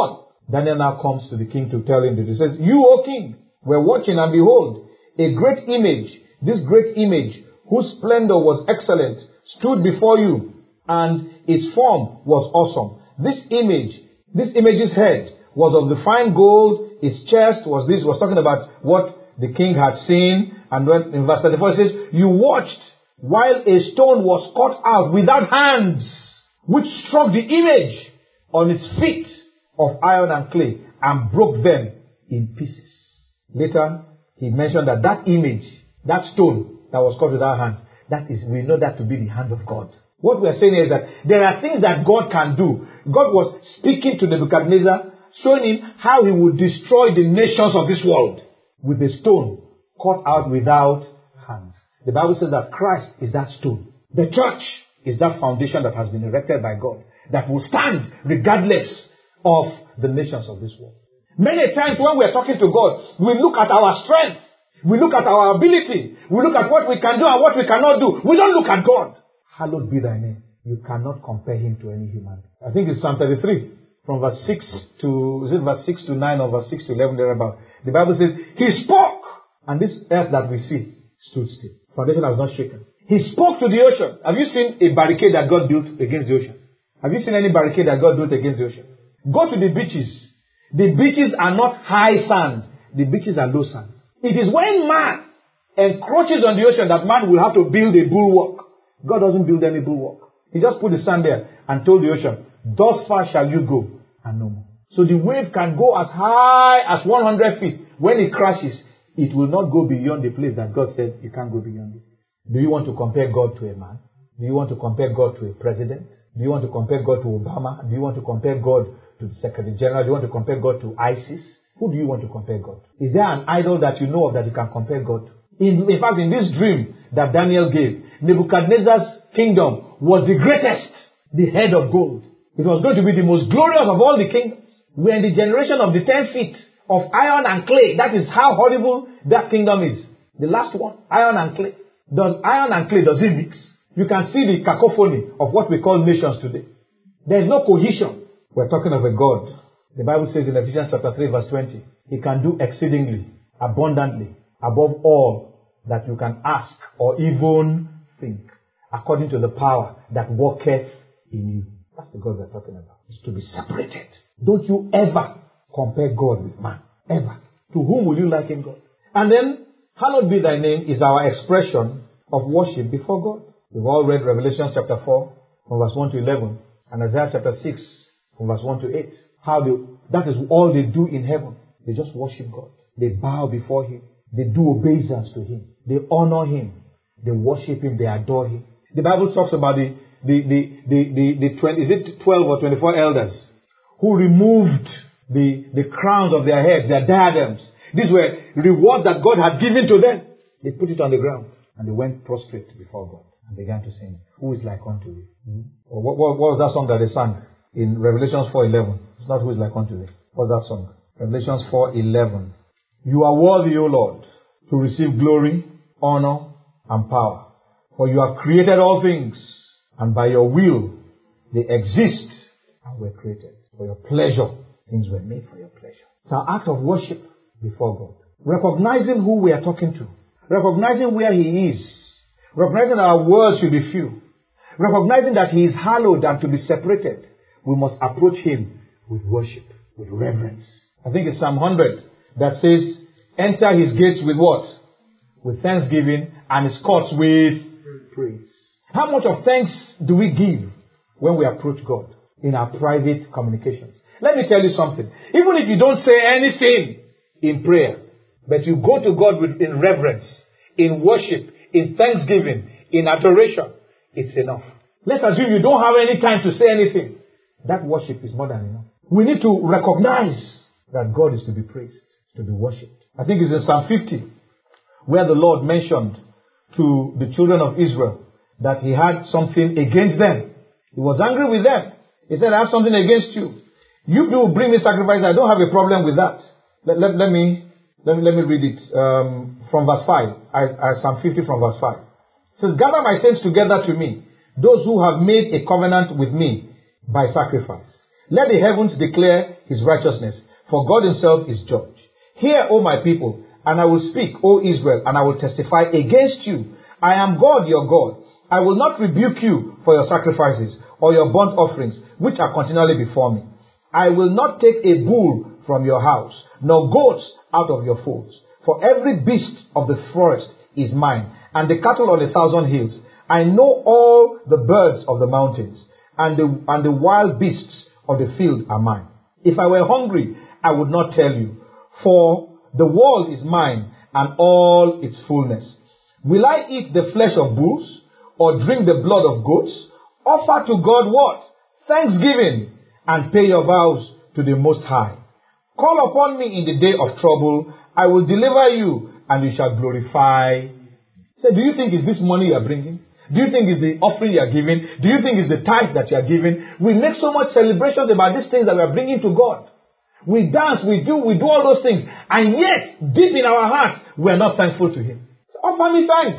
Daniel now comes to the king to tell him this. He says, you, O king, were watching, and behold, a great image, this great image, whose splendor was excellent, stood before you, and its form was awesome. This image, this image's head was of the fine gold, its chest was this, was talking about what the king had seen, and when, in verse thirty-four it says, you watched while a stone was cut out without hands, which struck the image on its feet of iron and clay, and broke them in pieces. Later, he mentioned that that image, that stone that was cut without hands, that is, we know that to be the hand of God. What we are saying is that there are things that God can do. God was speaking to Nebuchadnezzar, showing him how he would destroy the nations of this world with a stone cut out without hands. The Bible says that Christ is that stone. The church is that foundation that has been erected by God, that will stand regardless of the nations of this world. Many times when we are talking to God, we look at our strength, we look at our ability, we look at what we can do and what we cannot do. We don't look at God. Hallowed be thy name. You cannot compare him to any human. I think it's Psalm thirty-three, from verse six to, is it verse six to nine or verse six to eleven thereabout. The Bible says, he spoke, and this earth that we see stood still. Foundation has not shaken. He spoke to the ocean. Have you seen a barricade that God built against the ocean? Have you seen any barricade that God built against the ocean? Go to the beaches. The beaches are not high sand. The beaches are low sand. It is when man encroaches on the ocean that man will have to build a bulwark. God doesn't build any bulwark. He just put the sand there and told the ocean, thus far shall you go, and no more. So the wave can go as high as one hundred feet. When it crashes, it will not go beyond the place that God said you can't go beyond this place. Do you want to compare God to a man? Do you want to compare God to a president? Do you want to compare God to Obama? Do you want to compare God to the Secretary General? Do you want to compare God to ISIS? Who do you want to compare God to? Is there an idol that you know of that you can compare God to? In, in fact, in this dream that Daniel gave, Nebuchadnezzar's kingdom was the greatest, the head of gold. It was going to be the most glorious of all the kingdoms. We are in the generation of the ten feet of iron and clay. That is how horrible that kingdom is. The last one, iron and clay. Does iron and clay, does it mix? You can see the cacophony of what we call nations today. There is no cohesion. We're talking of a God. The Bible says in Ephesians chapter three verse twenty, he can do exceedingly, abundantly, above all that you can ask or even think, according to the power that worketh in you. That's the God we're talking about. It's to be separated. Don't you ever compare God with man. Ever. To whom will you liken God? And then, hallowed be thy name is our expression of worship before God. We've all read Revelation chapter four from verse one to eleven and Isaiah chapter six from verse one to eight. How they, that is all they do in heaven. They just worship God. They bow before him. They do obeisance to him. They honor him. They worship him. They adore him. The Bible talks about the the the the, the, the twenty, is it twelve or twenty-four elders who removed the, the crowns of their heads, their diadems. These were rewards that God had given to them. They put it on the ground and they went prostrate before God and began to sing, who is like unto thee? Hmm? Or what, what, what was that song that they sang in Revelations four eleven? It's not who is like unto thee. What's that song? Revelations four eleven. You are worthy, O Lord, to receive glory, honor, and power. For you have created all things, and by your will they exist and were created. For your pleasure, things were made for your pleasure. It's our act of worship before God. Recognizing who we are talking to. Recognizing where he is. Recognizing our words should be few. Recognizing that he is hallowed and to be separated. We must approach him with worship, with reverence. I think it's Psalm one hundred that says, enter his gates with what? With thanksgiving, and his courts with praise. How much of thanks do we give when we approach God in our private communications? Let me tell you something. Even if you don't say anything in prayer, but you go to God with in reverence, in worship, in thanksgiving, in adoration, it's enough. Let's assume you don't have any time to say anything. That worship is more than enough. We need to recognize that God is to be praised, to be worshipped. I think it's in Psalm fifty, where the Lord mentioned to the children of Israel that he had something against them. He was angry with them. He said, I have something against you. You people bring me sacrifice. I don't have a problem with that. Let, let, let me let me let me read it um, from verse five. I, I, Psalm fifty from verse five. It says, gather my saints together to me, those who have made a covenant with me by sacrifice. Let the heavens declare his righteousness, for God himself is judge. Hear, O my people, and I will speak, O Israel, and I will testify against you. I am God, your God. I will not rebuke you for your sacrifices or your burnt offerings, which are continually before me. I will not take a bull from your house, nor goats out of your folds. For every beast of the forest is mine, and the cattle on a thousand hills. I know all the birds of the mountains, and the, and the wild beasts of the field are mine. If I were hungry, I would not tell you, for the world is mine, and all its fullness. Will I eat the flesh of bulls, or drink the blood of goats? Offer to God what? Thanksgiving, and pay your vows to the Most High. Call upon me in the day of trouble. I will deliver you, and you shall glorify. So do you think it's this money you are bringing? Do you think it's the offering you are giving? Do you think it's the tithe that you are giving? We make so much celebrations about these things that we are bringing to God. We dance, we do, we do all those things. And yet, deep in our hearts, we are not thankful to Him. So offer me thanks.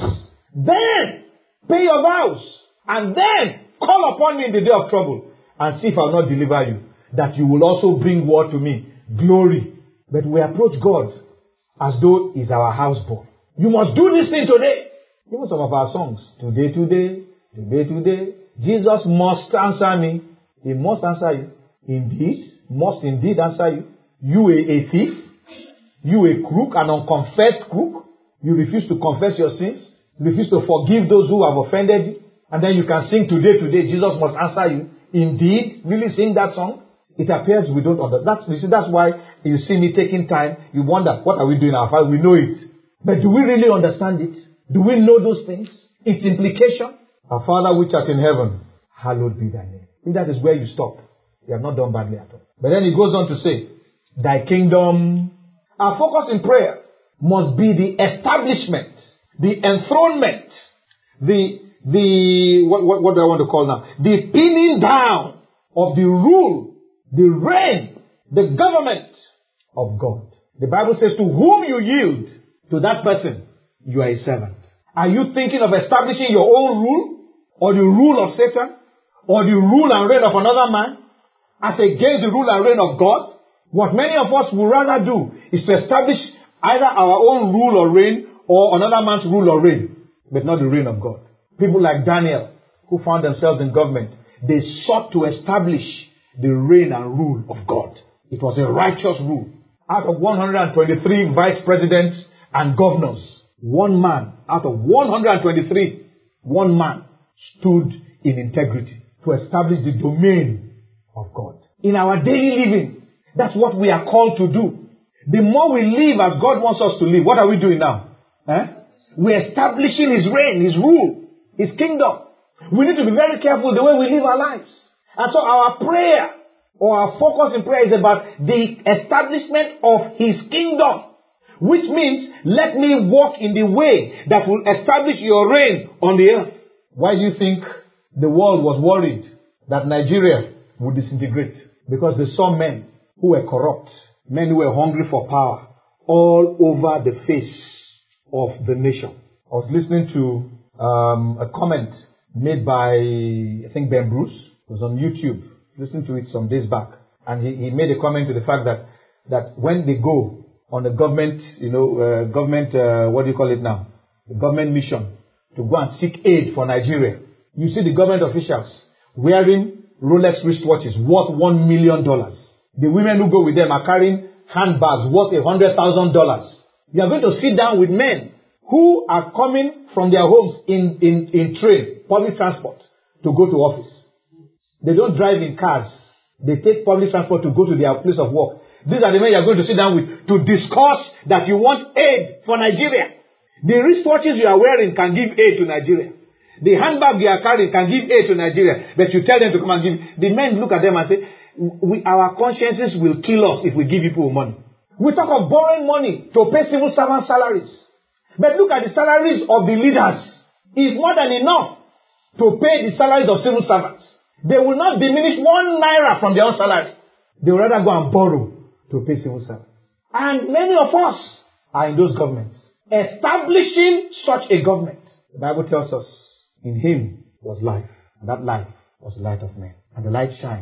Then, pay your vows. And then, call upon me in the day of trouble. And see if I will not deliver you. That you will also bring word to me. Glory. But we approach God as though He's our houseboy. You must do this thing today. Even some of our songs. Today, today, today, today. Jesus must answer me. He must answer you. Indeed. Must indeed answer you. You a, a thief. You a crook, an unconfessed crook. You refuse to confess your sins. You refuse to forgive those who have offended you. And then you can sing today, today, Jesus must answer you. Indeed. Really sing that song? It appears we don't understand. That's, you see, that's why you see me taking time. You wonder, what are we doing our Father? We know it. But do we really understand it? Do we know those things? Its implication? Our Father which art in heaven, hallowed be thy name. If that is where you stop, you have not done badly at all. But then he goes on to say, thy kingdom. Our focus in prayer must be the establishment, the enthronement, the, the, what, what, what do I want to call now? The pinning down of the rule, the reign, the government of God. The Bible says, to whom you yield, to that person, you are a servant. Are you thinking of establishing your own rule? Or the rule of Satan? Or the rule and reign of another man? As against the rule and reign of God? What many of us would rather do is to establish either our own rule or reign or another man's rule or reign, but not the reign of God. People like Daniel, who found themselves in government, they sought to establish the reign and rule of God. It was a righteous rule. Out of one hundred twenty-three vice presidents and governors, one man out of one hundred twenty-three, one man stood in integrity to establish the domain of God. In our daily living, that's what we are called to do. The more we live as God wants us to live, what are we doing now? Eh? We're establishing His reign, His rule, His kingdom. We need to be very careful the way we live our lives. And so our prayer or our focus in prayer is about the establishment of His kingdom. Which means, let me walk in the way that will establish your reign on the earth. Why do you think the world was worried that Nigeria would disintegrate? Because they saw men who were corrupt, men who were hungry for power, all over the face of the nation. I was listening to um, a comment made by, I think, Ben Bruce. It was on YouTube. Listened to it some days back. And he, he made a comment to the fact that, that when they go on the government, you know, uh, government, uh, what do you call it now? The government mission to go and seek aid for Nigeria. You see the government officials wearing Rolex wristwatches worth one million dollars. The women who go with them are carrying handbags worth a hundred thousand dollars. You are going to sit down with men who are coming from their homes in, in, in train, public transport, to go to office. They don't drive in cars. They take public transport to go to their place of work. These are the men you are going to sit down with to discuss that you want aid for Nigeria. The wristwatches you are wearing can give aid to Nigeria. The handbag you are carrying can give aid to Nigeria. But you tell them to come and give. The men look at them and say, we, our consciences will kill us if we give people money. We talk of borrowing money to pay civil servant salaries. But look at the salaries of the leaders. It's more than enough to pay the salaries of civil servants. They will not diminish one naira from their own salary. They will rather go and borrow to pay civil servants. And many of us are in those governments. Establishing such a government. The Bible tells us, in Him was life. And that life was the light of men. And the light shines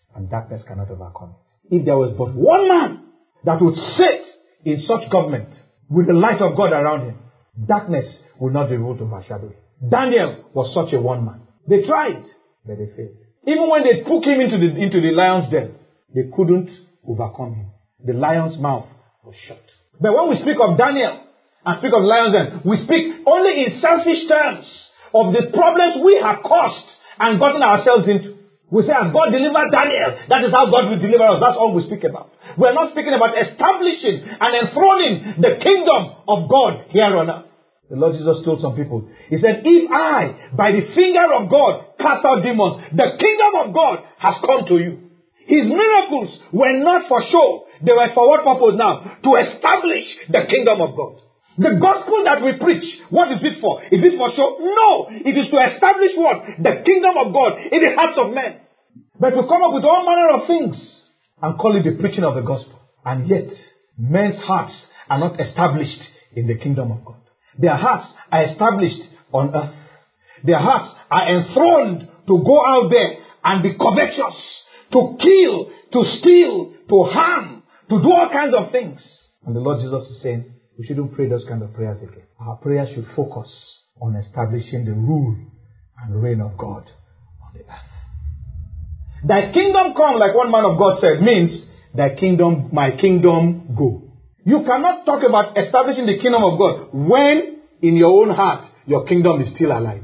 and darkness cannot overcome it. If there was but one man that would sit in such government with the light of God around him, darkness would not be able to overshadow him. Daniel was such a one man. They tried, but they failed. Even when they took him into the, into the lion's den, they couldn't overcome him. The lion's mouth was shut. But when we speak of Daniel and speak of lion's den, we speak only in selfish terms of the problems we have caused and gotten ourselves into. We say, as God delivered Daniel, that is how God will deliver us. That's all we speak about. We're not speaking about establishing and enthroning the kingdom of God here on earth. The Lord Jesus told some people, He said, if I, by the finger of God, cast out demons, the kingdom of God has come to you. His miracles were not for show. They were for what purpose now? To establish the kingdom of God. The gospel that we preach, what is it for? Is it for show? No. It is to establish what? The kingdom of God in the hearts of men. But we come up with all manner of things and call it the preaching of the gospel. And yet, men's hearts are not established in the kingdom of God. Their hearts are established on earth. Their hearts are enthroned to go out there and be covetous, to kill, to steal, to harm, to do all kinds of things. And the Lord Jesus is saying, we shouldn't pray those kind of prayers again. Our prayers should focus on establishing the rule and reign of God on the earth. Thy kingdom come, like one man of God said, means thy kingdom, my kingdom go. You cannot talk about establishing the kingdom of God when in your own heart your kingdom is still alive.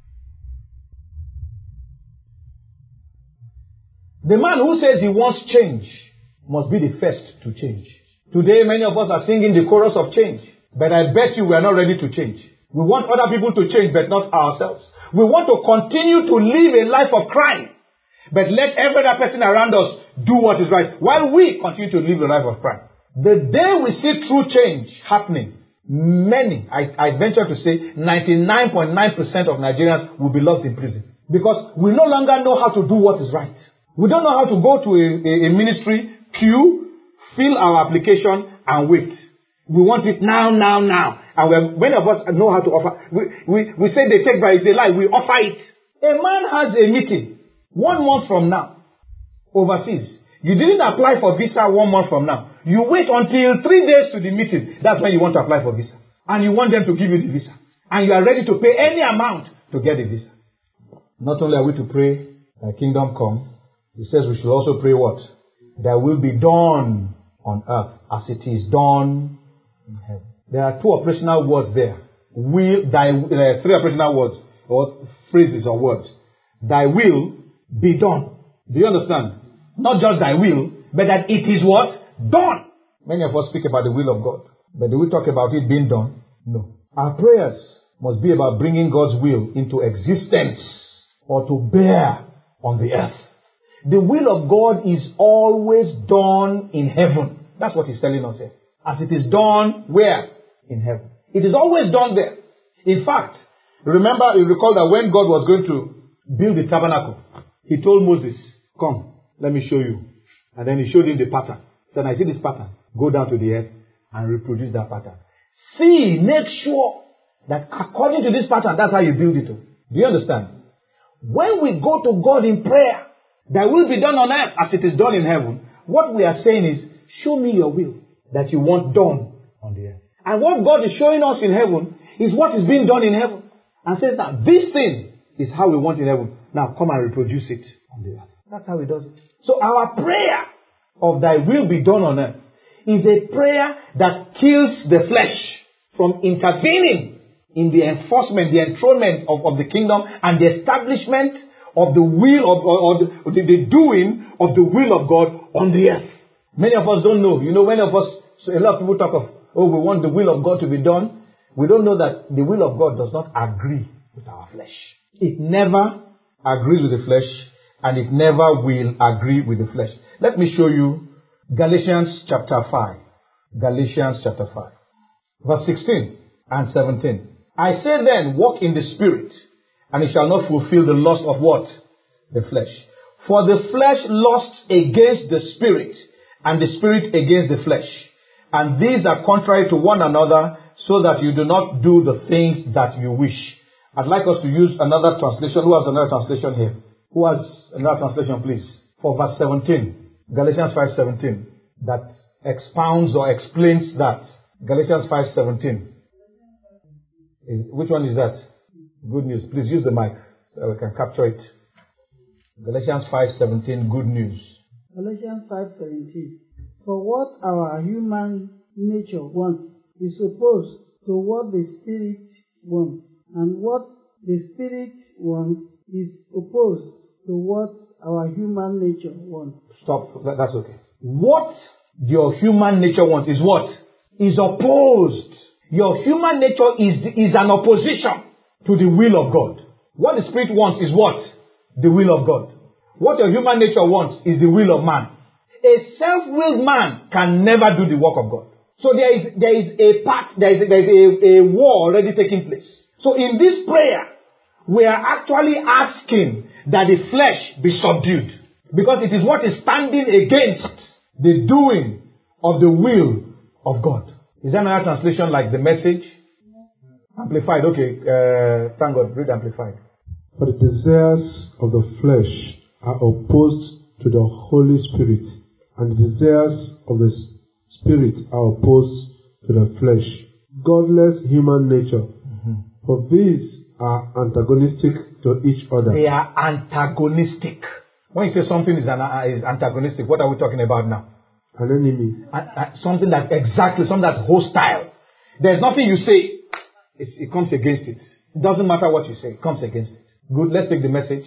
The man who says he wants change must be the first to change. Today many of us are singing the chorus of change, but I bet you we are not ready to change. We want other people to change, but not ourselves. We want to continue to live a life of crime, but let every other person around us do what is right, while we continue to live a life of crime. The day we see true change happening, many, I, I venture to say, ninety-nine point nine percent of Nigerians will be locked in prison. Because we no longer know how to do what is right. We don't know how to go to a, a, a ministry, queue, fill our application, and wait. We want it now, now, now. And we're, many of us know how to offer. We, we, we say they take by it's a lie. We offer it. A man has a meeting one month from now, overseas. You didn't apply for visa one month from now. You wait until three days to the meeting. That's when you want to apply for visa. And you want them to give you the visa. And you are ready to pay any amount to get the visa. Not only are we to pray, thy kingdom come, He says we should also pray what? Thy will be done on earth as it is done in heaven. There are two operational words there. Will, thy, uh, three operational words, or phrases or words. Thy will be done. Do you understand? Not just thy will, but that it is what? Done. Many of us speak about the will of God. But do we talk about it being done? No. Our prayers must be about bringing God's will into existence or to bear on the earth. The will of God is always done in heaven. That's what He's telling us here. As it is done where? In heaven. It is always done there. In fact, remember, you recall that when God was going to build the tabernacle, He told Moses, come, let me show you. And then He showed him the pattern. He said, I see this pattern. Go down to the earth and reproduce that pattern. See, make sure that according to this pattern, that's how you build it. Do you understand? When we go to God in prayer, that will be done on earth as it is done in heaven. What we are saying is, show me your will that you want done on the earth. And what God is showing us in heaven is what is being done in heaven. And says that this thing is how we want in heaven. Now come and reproduce it on the earth. That's how He does it. So our prayer of thy will be done on earth is a prayer that kills the flesh from intervening in the enforcement, the enthronement of, of the kingdom and the establishment of the will of, or, or the, the doing of the will of God on the earth. Many of us don't know. You know, many of us, so a lot of people talk of, oh, we want the will of God to be done. We don't know that the will of God does not agree with our flesh. It never agrees with the flesh, and it never will agree with the flesh. Let me show you Galatians chapter five. Galatians chapter five. Verse sixteen and seventeen. I say then, walk in the Spirit, and it shall not fulfill the lust of what? The flesh. For the flesh lusts against the Spirit, and the Spirit against the flesh. And these are contrary to one another, so that you do not do the things that you wish. I'd like us to use another translation. Who has another translation here? Who has another translation, please? for verse seventeen. Galatians five seventeen. That expounds or explains that. Galatians five seventeen. Is, which one is that? Good news. Please use the mic so we can capture it. Galatians five seventeen, good news.
Galatians five seventeen. For what our human nature wants is opposed to what the Spirit wants, and what the Spirit wants is opposed to what our human nature wants.
Stop. That, that's okay. What your human nature wants is what? Is opposed. Your human nature is, is an opposition to the will of God. What the Spirit wants is what? The will of God. What your human nature wants is the will of man. A self-willed man can never do the work of God. So there is there is a part, there is, there is a, a war already taking place. So in this prayer, we are actually asking that the flesh be subdued. Because it is what is standing against the doing of the will of God. Is there another translation like the Message? Amplified, okay. Uh, thank God, read Amplified.
For the desires of the flesh are opposed to the Holy Spirit, and the desires of the Spirit are opposed to the flesh. Godless human nature. Mm-hmm. For these are antagonistic to each other.
They are antagonistic. When you say something is, an, is antagonistic, what are we talking about now?
An enemy.
Uh, uh, something that exactly, something that's hostile. There's nothing you say, it's, it comes against it. It doesn't matter what you say, it comes against it. Good, let's take the Message.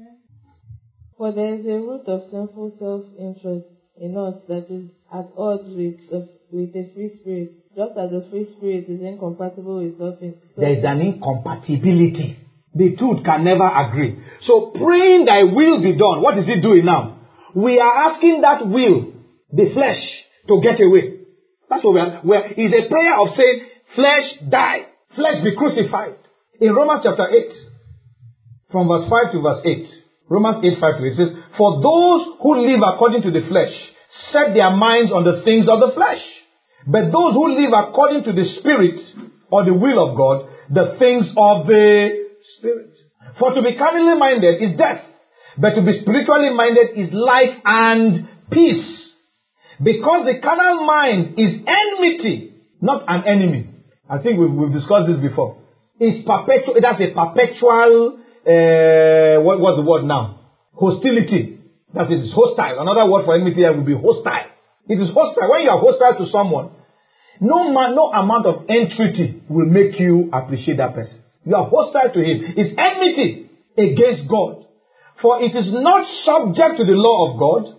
For there is a root of sinful self-interest in us that is at odds with the, with the free spirit, just as the free spirit is incompatible with self-interest.
There is an incompatibility. The two can never agree. So praying thy will be done, what is it doing now? We are asking that will, the flesh, to get away. That's what we are. Where is a prayer of saying, flesh die, flesh be crucified. In Romans chapter eight, from verse five to verse eight, Romans eight, five to eight says, for those who live according to the flesh set their minds on the things of the flesh. But those who live according to the Spirit or the will of God, the things of the Spirit. For to be carnally minded is death, but to be spiritually minded is life and peace. Because the carnal mind is enmity, not an enemy. I think we've, we've discussed this before. It's perpetual. That's a perpetual. Uh, what was the word now? Hostility. That is hostile. Another word for enmity would be hostile. It is hostile. When you are hostile to someone, no man, no amount of entreaty will make you appreciate that person. You are hostile to him. It's enmity against God. For it is not subject to the law of God,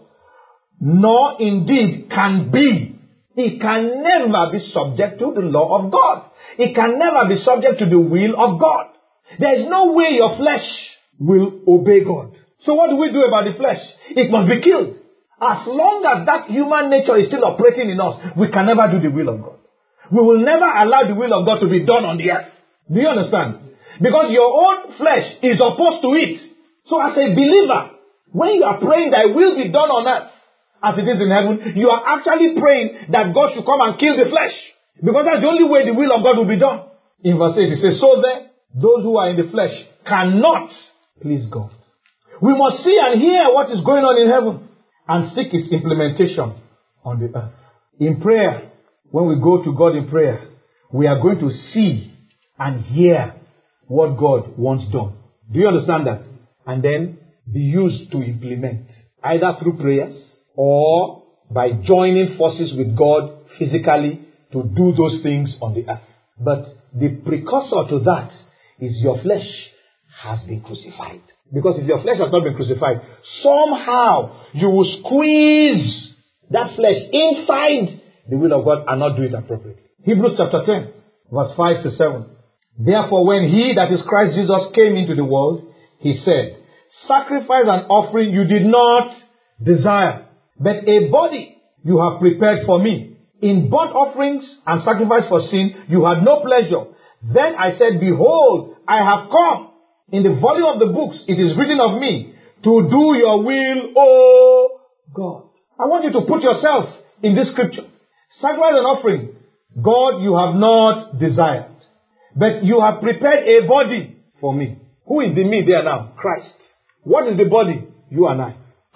nor indeed can be. It can never be subject to the law of God. It can never be subject to the will of God. There is no way your flesh will obey God. So what do we do about the flesh? It must be killed. As long as that human nature is still operating in us, we can never do the will of God. We will never allow the will of God to be done on the earth. Do you understand? Because your own flesh is opposed to it. So as a believer, when you are praying thy will be done on earth as it is in heaven, you are actually praying that God should come and kill the flesh. Because that's the only way the will of God will be done. In verse eight it says, so then, those who are in the flesh cannot please God. We must see and hear what is going on in heaven and seek its implementation on the earth. In prayer, when we go to God in prayer, we are going to see and hear what God wants done. Do you understand that? And then be used to implement, either through prayers or by joining forces with God physically to do those things on the earth. But the precursor to that is your flesh has been crucified. Because if your flesh has not been crucified, somehow you will squeeze that flesh inside the will of God and not do it appropriately. Hebrews chapter ten, verse five to seven. Therefore, when he, that is Christ Jesus, came into the world, he said, sacrifice and offering you did not desire, but a body you have prepared for me. In burnt offerings and sacrifice for sin, you had no pleasure. Then I said, behold, I have come. In the volume of the books, it is written of me, to do your will, O God. I want you to put yourself in this scripture. Sacrifice and offering, God, you have not desired, but you have prepared a body for me. Who is the me there now? Christ. What is the body? You and I.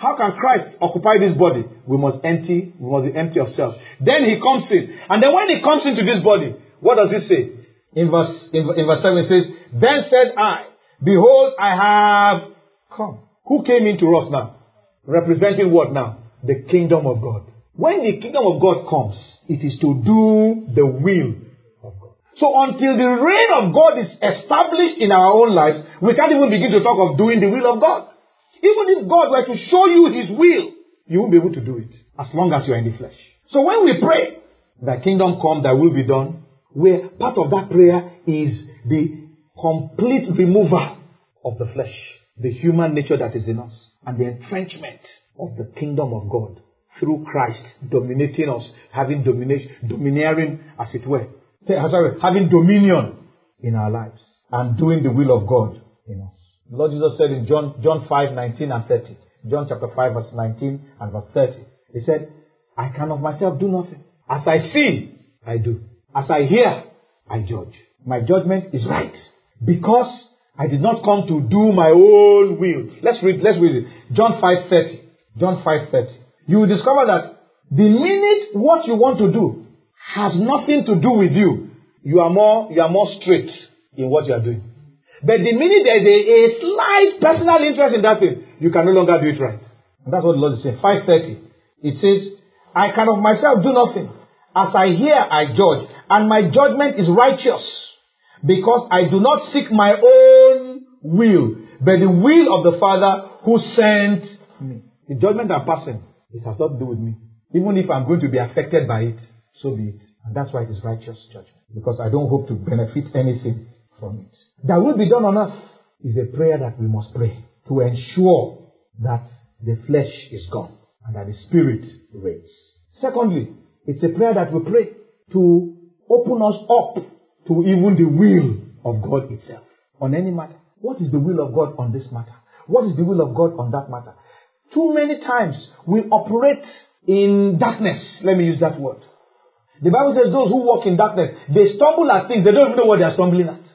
How can Christ occupy this body? We must empty, we must be empty of self. Then he comes in. And then when he comes into this body, what does he say? In verse, in, in verse seven it says, then said I, behold, I have come. Who came into us now? Representing what now? The kingdom of God. When the kingdom of God comes, it is to do the will of God. So until the reign of God is established in our own lives, we can't even begin to talk of doing the will of God. Even if God were to show you his will, you won't be able to do it as long as you are in the flesh. So when we pray, thy kingdom come, thy will be done, where part of that prayer is the complete removal of the flesh, the human nature that is in us, and the entrenchment of the kingdom of God through Christ dominating us, having domination, domineering, as it were, sorry, having dominion in our lives and doing the will of God in us. The Lord Jesus said in John, John five, nineteen and thirty, John chapter five, verse nineteen and verse thirty, he said, I can of myself do nothing. As I see, I do. As I hear, I judge. My judgment is right because I did not come to do my own will. Let's read, let's read it. John five, thirty. John five, thirty. You will discover that the minute what you want to do has nothing to do with you, you are more, you are more straight in what you are doing. But the minute there is a, a slight personal interest in that thing, you can no longer do it right. And that's what the Lord is saying. five thirty. It says, I can of myself do nothing. As I hear, I judge. And my judgment is righteous. Because I do not seek my own will, but the will of the Father who sent me. The judgment I'm passing, it has nothing to do with me. Even if I'm going to be affected by it, so be it. And that's why it is righteous judgment. Because I don't hope to benefit anything from it. That will be done on earth is a prayer that we must pray to ensure that the flesh is gone and that the spirit reigns. Secondly, it's a prayer that we pray to open us up to even the will of God itself on any matter. What is the will of God on this matter? What is the will of God on that matter? Too many times we operate in darkness. Let me use that word. The Bible says those who walk in darkness, they stumble at things. They don't even know what they are stumbling at.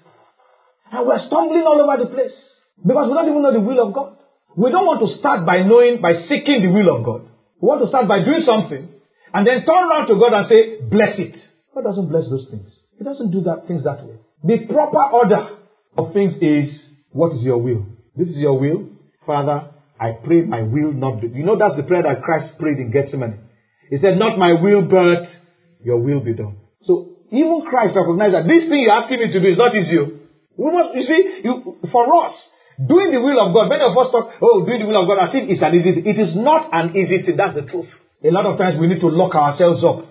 And we're stumbling all over the place because we don't even know the will of God. We don't want to start by knowing, by seeking the will of God. We want to start by doing something and then turn around to God and say, bless it. God doesn't bless those things. He doesn't do that things that way. The proper order of things is, what is your will? This is your will. Father, I pray my will not be. You know that's the prayer that Christ prayed in Gethsemane. He said, not my will, but your will be done. So even Christ recognized that this thing you're asking me to do is not easy. We must, you see, you, for us, doing the will of God, many of us talk, oh, doing the will of God as if it's an easy thing. It is not an easy thing. That's the truth. A lot of times we need to lock ourselves up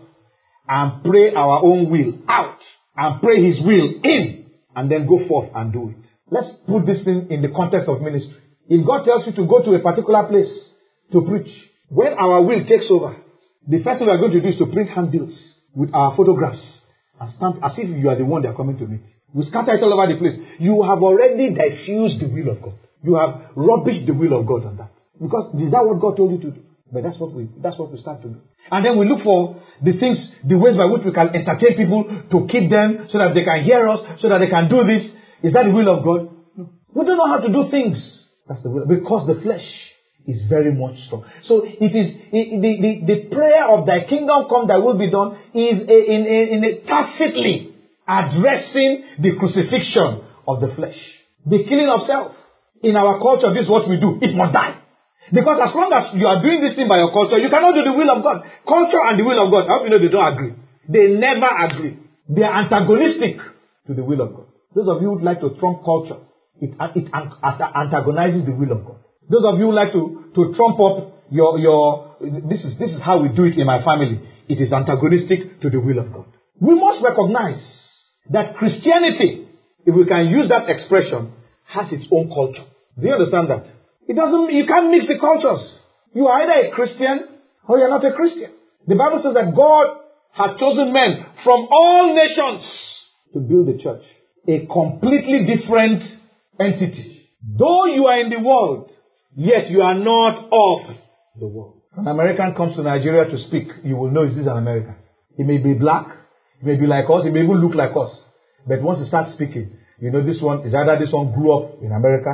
and pray our own will out and pray his will in and then go forth and do it. Let's put this thing in the context of ministry. If God tells you to go to a particular place to preach, when our will takes over, the first thing we are going to do is to print handbills with our photographs and stamp as if you are the one they are coming to meet. We scatter it all over the place. You have already diffused the will of God. You have rubbished the will of God on that. Because is that what God told you to do? But that's what we that's what we start to do. And then we look for the things, the ways by which we can entertain people to keep them so that they can hear us, so that they can do this. Is that the will of God? No. We don't know how to do things. That's the will. Because the flesh is very much strong. So it is it, the, the, the prayer of thy kingdom come, thy will be done is a, in, a, in a tacitly addressing the crucifixion of the flesh. The killing of self. In our culture, this is what we do. It must die. Because as long as you are doing this thing by your culture, you cannot do the will of God. Culture and the will of God, I hope you know they don't agree. They never agree. They are antagonistic to the will of God. Those of you who would like to trump culture, it, it antagonizes the will of God. Those of you who like to, to trump up your, your this is this is how we do it in my family. It is antagonistic to the will of God. We must recognize that Christianity, if we can use that expression, has its own culture. Do you understand that? It doesn't, you can't mix the cultures. You are either a Christian or you're not a Christian. The Bible says that God had chosen men from all nations to build the church. A completely different entity. Though you are in the world, yet you are not of the world. When an American comes to Nigeria to speak, you will know is this an American. He may be black, he may be like us, he may even look like us. But once he starts speaking, you know this one is either this one grew up in America,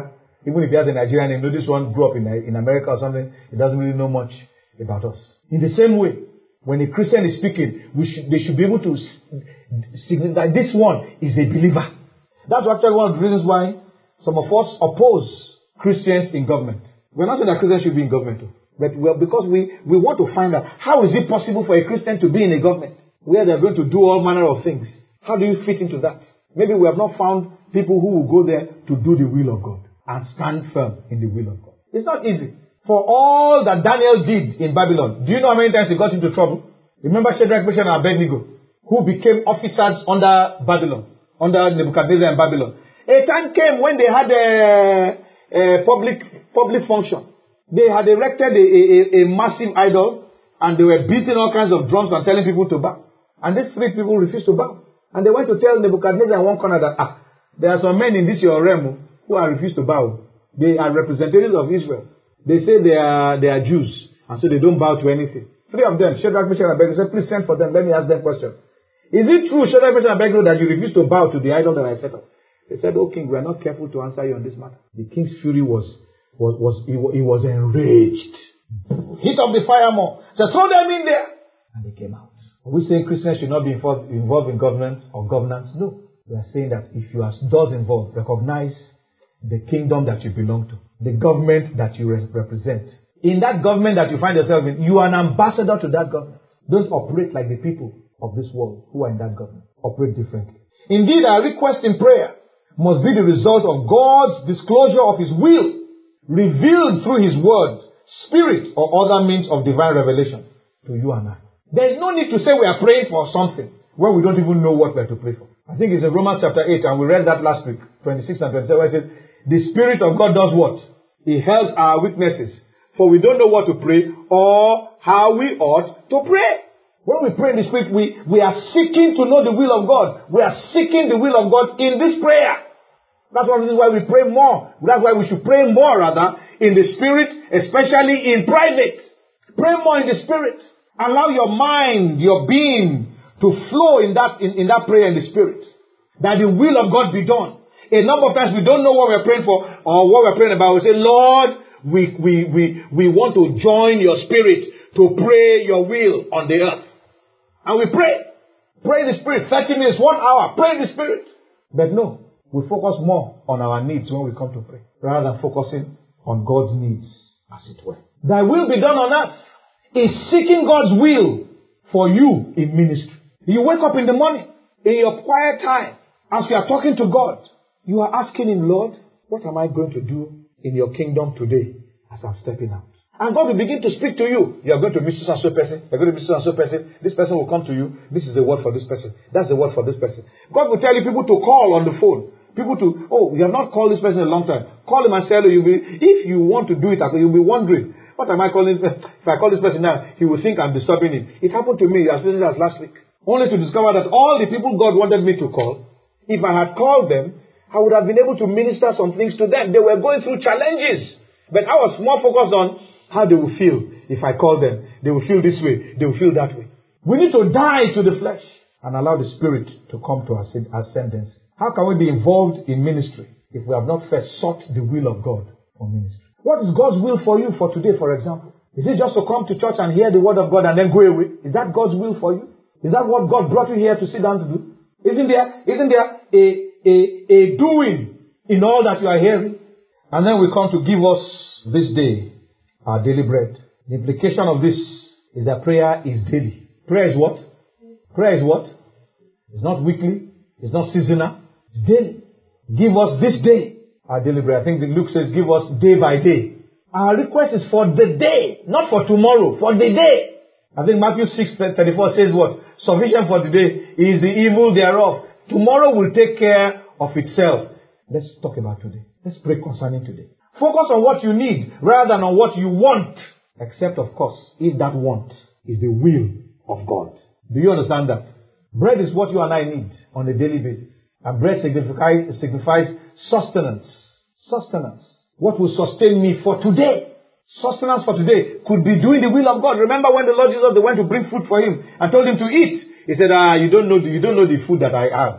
Even if he has a Nigerian name, you know this one grew up in, in America or something, he doesn't really know much about us. In the same way, when a Christian is speaking, we should, they should be able to signify that this one is a believer. That's actually one of the reasons why some of us oppose Christians in government. We're not saying that Christians should be in government, too. But well, because we, we want to find out how is it possible for a Christian to be in a government where they're going to do all manner of things. How do you fit into that? Maybe we have not found people who will go there to do the will of God and stand firm in the will of God. It's not easy. For all that Daniel did in Babylon, do you know how many times he got into trouble? Remember Shadrach, Meshach, and Abednego, who became officers under Babylon, under Nebuchadnezzar in Babylon. A time came when they had a, a public public function. They had erected a, a, a massive idol, and they were beating all kinds of drums and telling people to bow. And these three people refused to bow. And they went to tell Nebuchadnezzar in one corner that, ah, there are some men in this your realm who are refused to bow. They are representatives of Israel. They say they are they are Jews, and so they don't bow to anything. Three of them, Shadrach, Meshach, and Abednego, said, please send for them. Let me ask them a question. Is it true, Shadrach, Meshach, and Abednego, that you refuse to bow to the idol that I set up? They said, oh king, we are not careful to answer you on this matter. The king's fury was Was, was he, he was enraged. Heat up the fire more. So throw them in there. And they came out. Are we saying Christians should not be involved, involved in government or governance? No. We are saying that if you are thus involved, recognize the kingdom that you belong to. The government that you represent. In that government that you find yourself in, you are an ambassador to that government. Don't operate like the people of this world who are in that government. Operate differently. Indeed, our request in prayer must be the result of God's disclosure of His will, revealed through His word, spirit, or other means of divine revelation to you and I. There is no need to say we are praying for something when we don't even know what we are to pray for. I think it's in Romans chapter eight, and we read that last week, twenty-six and twenty-seven, where it says, the Spirit of God does what? He helps our weaknesses, for we don't know what to pray or how we ought to pray. When we pray in the Spirit, we, we are seeking to know the will of God. We are seeking the will of God in this prayer. That's one reason why we pray more. That's why we should pray more, rather, in the Spirit, especially in private. Pray more in the Spirit. Allow your mind, your being, to flow in that in, in that prayer in the Spirit. That the will of God be done. A number of times we don't know what we're praying for or what we're praying about. We say, Lord, we, we, we, we want to join your Spirit to pray your will on the earth. And we pray. Pray in the Spirit. thirty minutes, one hour. Pray in the Spirit. But no. We focus more on our needs when we come to pray, rather than focusing on God's needs, as it were. Thy will be done on earth is seeking God's will for you in ministry. You wake up in the morning, in your quiet time, as you are talking to God, you are asking Him, Lord, what am I going to do in your kingdom today as I'm stepping out? And God will begin to speak to you. You are going to meet so and so person. You are going to meet so and so person. This person will come to you. This is the word for this person. That's the word for this person. God will tell you people to call on the phone. People to, oh, you have not called this person in a long time. Call him and say hello. You'll be, if you want to do it, you'll be wondering, what am I calling? If I call this person now, he will think I'm disturbing him. It happened to me as recently as last week. Only to discover that all the people God wanted me to call, if I had called them, I would have been able to minister some things to them. They were going through challenges. But I was more focused on how they will feel if I call them. They will feel this way. They will feel that way. We need to die to the flesh and allow the Spirit to come to our ascendancy. How can we be involved in ministry if we have not first sought the will of God for ministry? What is God's will for you for today, for example? Is it just to come to church and hear the word of God and then go away? Is that God's will for you? Is that what God brought you here to sit down to do? Isn't there, isn't there a, a, a doing in all that you are hearing? And then we come to give us this day our daily bread. The implication of this is that prayer is daily. Prayer is what? Prayer is what? It's not weekly. It's not seasonal. It's daily. Give us this day our daily bread. I think Luke says give us day by day. Our request is for the day, not for tomorrow, for the day. I think Matthew six thirty-four says what? Sufficient for today is the evil thereof. Tomorrow will take care of itself. Let's talk about today. Let's pray concerning today. Focus on what you need rather than on what you want. Except, of course, if that want is the will of God. Do you understand that? Bread is what you and I need on a daily basis. And bread signifies, signifies sustenance. Sustenance. What will sustain me for today? Sustenance for today could be doing the will of God. Remember when the Lord Jesus, they went to bring food for him and told him to eat. He said, ah, you don't know the, you don't know the food that I have.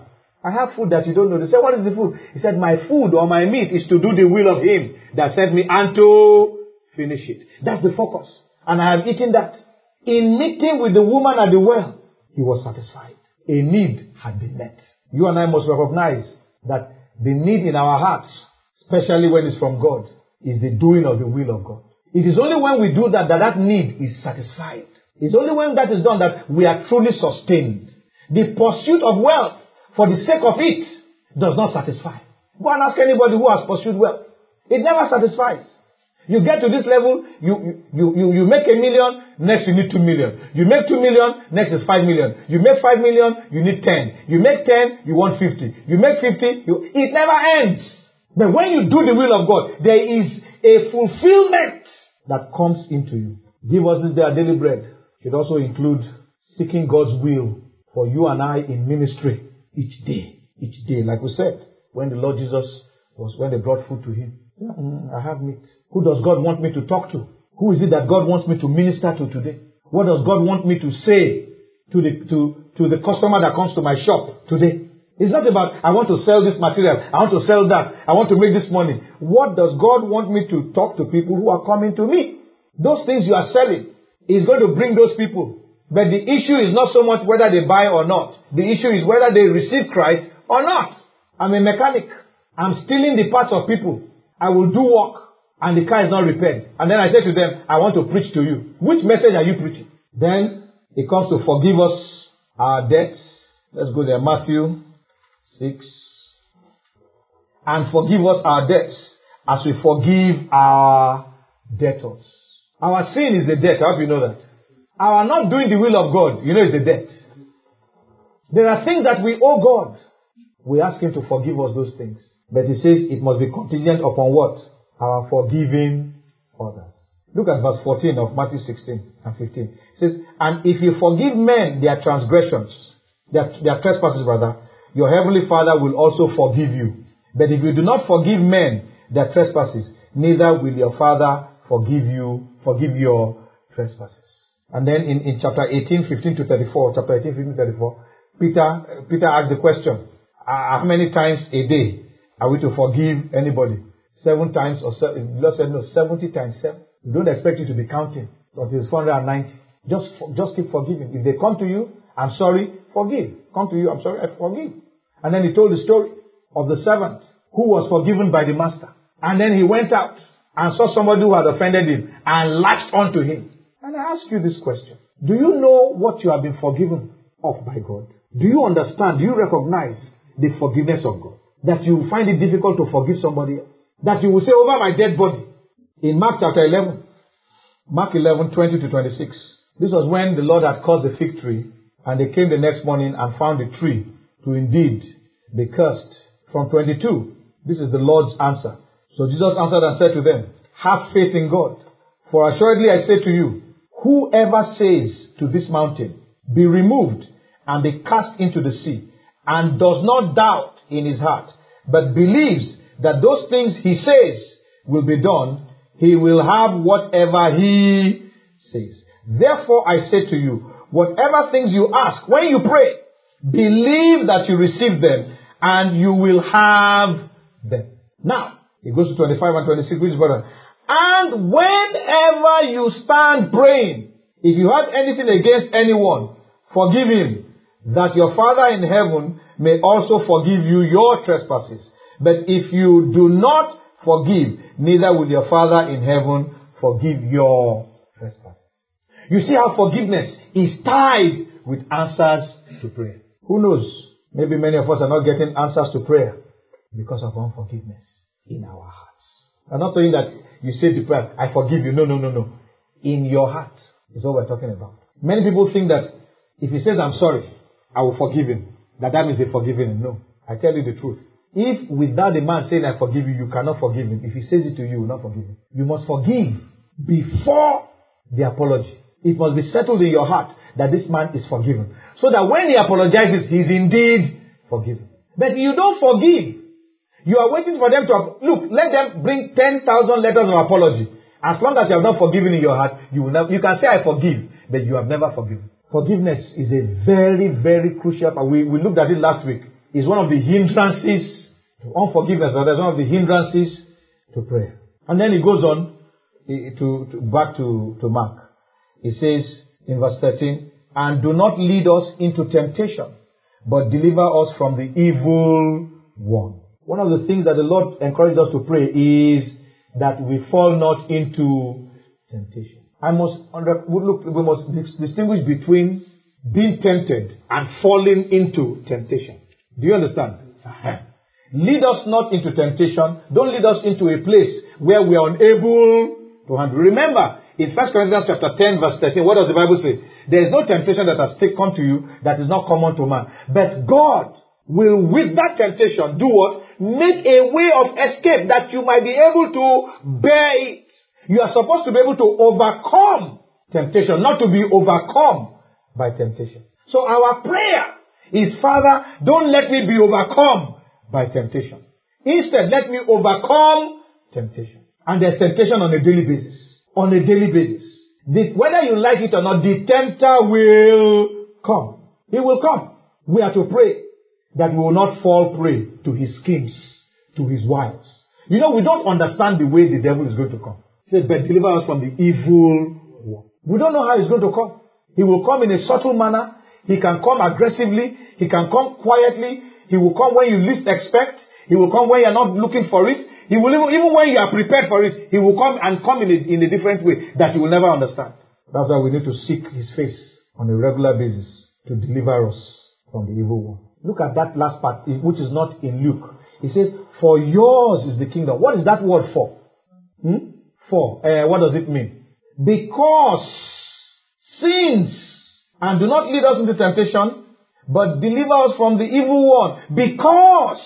I have food that you don't know. They said, what is the food? He said, my food or my meat is to do the will of him that sent me and to finish it. That's the focus. And I have eaten that. In meeting with the woman at the well, he was satisfied. A need had been met. You and I must recognize that the need in our hearts, especially when it's from God, is the doing of the will of God. It is only when we do that that that need is satisfied. It's only when that is done that we are truly sustained. The pursuit of wealth for the sake of it does not satisfy. Go and ask anybody who has pursued wealth. It never satisfies. You get to this level, you, you, you, you make a million, next you need two million. You make two million, next is five million. You make five million, you need ten. You make ten, you want fifty. You make fifty, you, it never ends. But when you do the will of God, there is a fulfillment that comes into you. Give us this day our daily bread. Should also include seeking God's will for you and I in ministry each day. Each day, like we said, when the Lord Jesus was, when they brought food to him, mm, I have meat. Who does God want me to talk to? Who is it that God wants me to minister to today? What does God want me to say to the, to, to the customer that comes to my shop today? It's not about, I want to sell this material, I want to sell that, I want to make this money. What does God want me to talk to people who are coming to me? Those things you are selling is going to bring those people. But the issue is not so much whether they buy or not. The issue is whether they receive Christ or not. I'm a mechanic. I'm stealing the parts of people. I will do work and the car is not repaired. And then I say to them, I want to preach to you. Which message are you preaching? Then it comes to forgive us our debts. Let's go there. Matthew six. And forgive us our debts as we forgive our debtors. Our sin is a debt. I hope you know that. Our not doing the will of God, you know, is a debt. There are things that we owe God. We ask him to forgive us those things. But he says it must be contingent upon what? Our forgiving others. Look at verse fourteen of Matthew sixteen and fifteen. It says, and if you forgive men their transgressions, their, their trespasses rather, your heavenly Father will also forgive you. But if you do not forgive men their trespasses, neither will your Father forgive you, forgive your trespasses. And then in, in chapter eighteen, fifteen to thirty-four, chapter eighteen, fifteen to thirty-four, Peter, Peter asked the question, how many times a day are we to forgive anybody? Seven times or seven? The Lord said, no, seventy times seven. We don't expect you to be counting, but it's four hundred ninety. Just, just keep forgiving. If they come to you, I'm sorry, forgive. Come to you, I'm sorry, I forgive. And then he told the story of the servant who was forgiven by the master. And then he went out and saw somebody who had offended him and latched onto him. And I ask you this question. Do you know what you have been forgiven of by God? Do you understand? Do you recognize the forgiveness of God? That you find it difficult to forgive somebody else? That you will say, over my dead body. In Mark chapter eleven, Mark eleven, twenty to twenty-six. This was when the Lord had caused the fig tree, and they came the next morning and found the tree to indeed be cursed. From twenty-two, this is the Lord's answer. So Jesus answered and said to them, have faith in God. For assuredly I say to you, whoever says to this mountain, be removed and be cast into the sea, and does not doubt in his heart, but believes that those things he says will be done, he will have whatever he says. Therefore I say to you, whatever things you ask, when you pray, believe that you receive them, and you will have them. Now, it goes to twenty-five and twenty-six, which is better. And whenever you stand praying, if you have anything against anyone, forgive him, that your Father in heaven may also forgive you your trespasses. But if you do not forgive, neither will your Father in heaven forgive your trespasses. You see how forgiveness is tied with answers to prayer. Who knows? Maybe many of us are not getting answers to prayer because of unforgiveness in our hearts. I'm not saying that you say the prayer, I forgive you. No, no, no, no. In your heart is what we're talking about. Many people think that if he says, I'm sorry, I will forgive him, that that means they forgiven him. No. I tell you the truth. If without the man saying, I forgive you, you cannot forgive him. If he says it to you, you will not forgive him. You must forgive before the apology. It must be settled in your heart that this man is forgiven. So that when he apologizes, he is indeed forgiven. But if you don't forgive, you are waiting for them to, look, let them bring ten thousand letters of apology. As long as you have not forgiven in your heart, you will not, you can say I forgive, but you have never forgiven. Forgiveness is a very, very crucial part. We, we looked at it last week. is one of the hindrances to unforgiveness, or that's one of the hindrances to prayer. And then he goes on to, to back to, to Mark. He says in verse thirteen, and do not lead us into temptation, but deliver us from the evil one. One of the things that the Lord encourages us to pray is that we fall not into temptation. I must under, look, we must distinguish between being tempted and falling into temptation. Do you understand? Uh-huh. Lead us not into temptation. Don't lead us into a place where we are unable to handle. Remember, in First Corinthians chapter ten, verse thirteen, what does the Bible say? There is no temptation that has come to you that is not common to man. But God will, with that temptation, do what? Make a way of escape that you might be able to bear it. You are supposed to be able to overcome temptation, not to be overcome by temptation. So our prayer is, Father, don't let me be overcome by temptation. Instead, let me overcome temptation. And there's temptation on a daily basis. On a daily basis. The, whether you like it or not, the tempter will come. He will come. We are to pray that we will not fall prey to his schemes, to his wiles. You know, we don't understand the way the devil is going to come. He said, but deliver us from the evil one. We don't know how he's going to come. He will come in a subtle manner. He can come aggressively. He can come quietly. He will come when you least expect. He will come when you are not looking for it. He will even, even when you are prepared for it, he will come and come in a, in a different way that you will never understand. That's why we need to seek his face on a regular basis to deliver us from the evil one. Look at that last part, which is not in Luke. He says, for yours is the kingdom. What is that word for? Hmm? For. Uh, what does it mean? Because sins, and do not lead us into temptation, but deliver us from the evil one. Because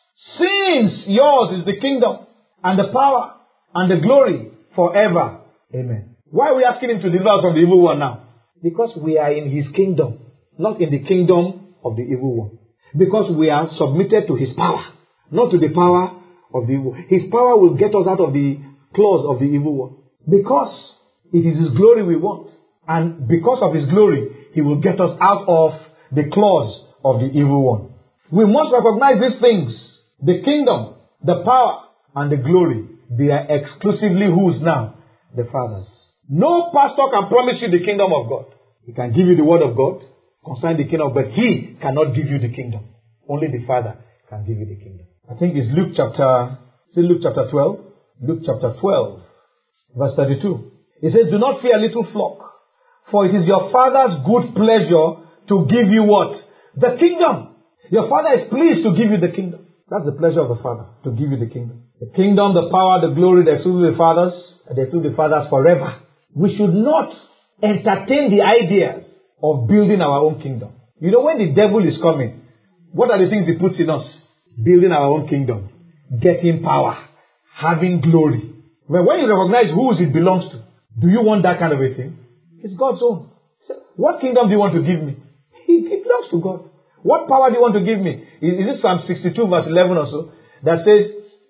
since yours is the kingdom, and the power, and the glory, forever. Amen. Why are we asking him to deliver us from the evil one now? Because we are in his kingdom, not in the kingdom of the evil one. Because we are submitted to his power, not to the power of the evil. His power will get us out of the claws of the evil one. Because it is his glory we want. And because of his glory, he will get us out of the claws of the evil one. We must recognize these things. The kingdom, the power, and the glory, they are exclusively whose now? The Father's. No pastor can promise you the kingdom of God. He can give you the word of God concerning the kingdom, but he cannot give you the kingdom. Only the Father can give you the kingdom. I think it's Luke chapter, is it Luke chapter twelve? Luke chapter twelve, verse thirty-two. It says, do not fear, little flock, for it is your Father's good pleasure to give you what? The kingdom. Your Father is pleased to give you the kingdom. That's the pleasure of the Father, to give you the kingdom. The kingdom, the power, the glory, the exclusive Father's, and the exclusive Father's forever. We should not entertain the ideas of building our own kingdom. You know, when the devil is coming, what are the things he puts in us? Building our own kingdom, getting power, having glory. Well, when you recognize whose it belongs to, do you want that kind of a thing? It's God's own. So, what kingdom do you want to give me? It belongs to God. What power do you want to give me? Is it Psalm sixty-two verse eleven or so? That says,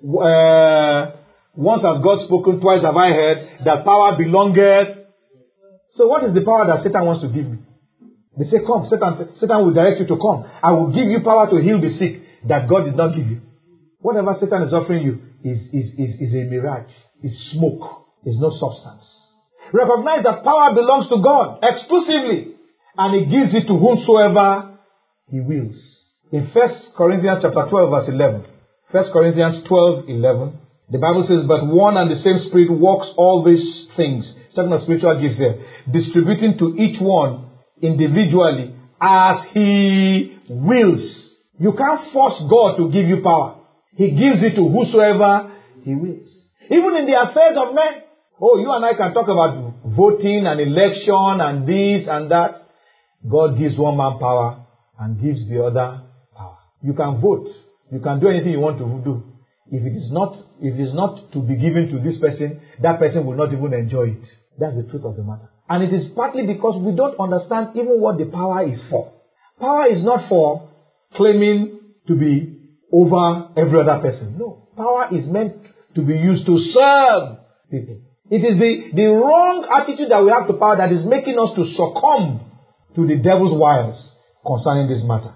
uh, once has God spoken, twice have I heard, that power belongeth. So what is the power that Satan wants to give me? They say, come, Satan, Satan will direct you to come. I will give you power to heal the sick that God did not give you. Whatever Satan is offering you is, is, is, is a mirage, is smoke, is no substance. Recognize that power belongs to God exclusively, and he gives it to whomsoever he wills. In First Corinthians chapter twelve, verse eleven. First Corinthians twelve, eleven. The Bible says, but one and the same Spirit works all these things. Talking of spiritual gifts there. Distributing to each one individually as he wills. You can't force God to give you power. He gives it to whosoever he wills. Even in the affairs of men. Oh, you and I can talk about voting and election and this and that. God gives one man power and gives the other power. You can vote. You can do anything you want to do. If it is not, if it is not to be given to this person, that person will not even enjoy it. That's the truth of the matter. And it is partly because we don't understand even what the power is for. Power is not for claiming to be over every other person. No. Power is meant to be used to serve people. It is the, the wrong attitude that we have to power that is making us to succumb to the devil's wiles concerning this matter.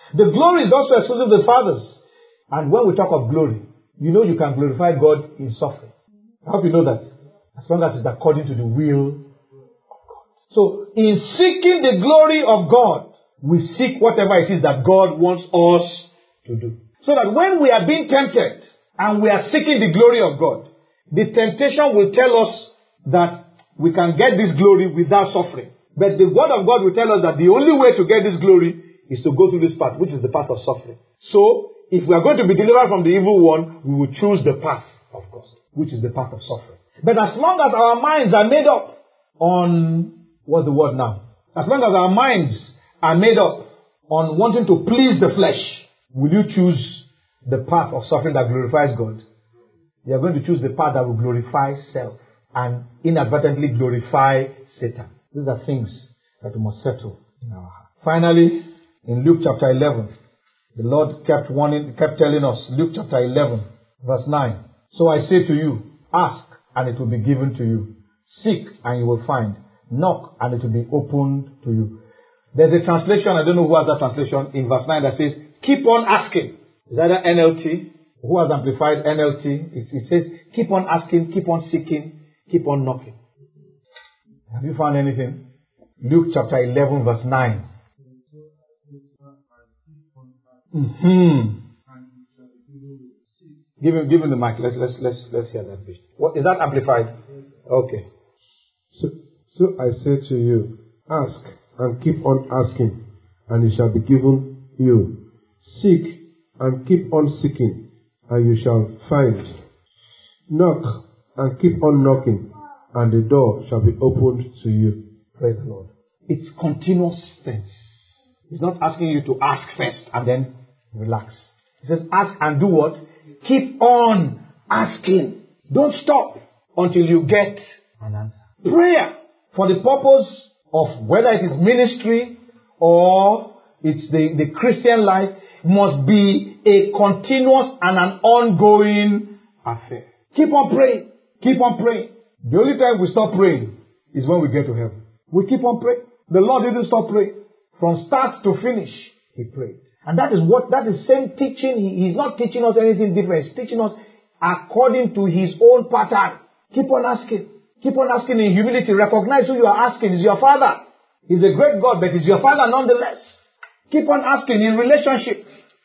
The glory is also exclusive to the fathers. And when we talk of glory, you know you can glorify God in suffering. I hope you know that. As long as it's according to the will of God. So, in seeking the glory of God, we seek whatever it is that God wants us to do. So that when we are being tempted and we are seeking the glory of God, the temptation will tell us that we can get this glory without suffering. But the word of God will tell us that the only way to get this glory is to go through this path, which is the path of suffering. So, if we are going to be delivered from the evil one, we will choose the path of God, which is the path of suffering. But as long as our minds are made up on, what's the word now? As long as our minds are made up on wanting to please the flesh, will you choose the path of suffering that glorifies God? You are going to choose the path that will glorify self and inadvertently glorify Satan. These are things that we must settle in our heart. Finally, in Luke chapter eleven, the Lord kept warning, kept telling us, Luke chapter eleven, verse nine. So I say to you, ask and it will be given to you. Seek and you will find. Knock and it will be opened to you. There's a translation, I don't know who has that translation, in verse nine that says, keep on asking. Is that N L T? Who has amplified N L T? It, it says, keep on asking, keep on seeking, keep on knocking. Have you found anything? Luke chapter eleven, verse nine. Mm-hmm. Give him, give him the mic. Let's let's let's let's hear that bit. What is that amplified? Okay.
So, so I say to you, ask and keep on asking, and it shall be given you. Seek and keep on seeking, and you shall find. Knock and keep on knocking, and the door shall be opened to you.
Praise the Lord. It's continuous things. He's not asking you to ask first and then relax. He says ask and do what? Keep on asking. Don't stop until you get an answer. Prayer for the purpose of whether it is ministry or it's the, the Christian life must be a continuous and an ongoing affair. Keep on praying. Keep on praying. The only time we stop praying is when we get to heaven. We keep on praying. The Lord didn't stop praying. From start to finish, He prayed. And that is what, that is same teaching. He, he's not teaching us anything different. He's teaching us according to His own pattern. Keep on asking. Keep on asking in humility. Recognize who you are asking. Is your Father. He's a great God, but He's your Father nonetheless. Keep on asking in relationship.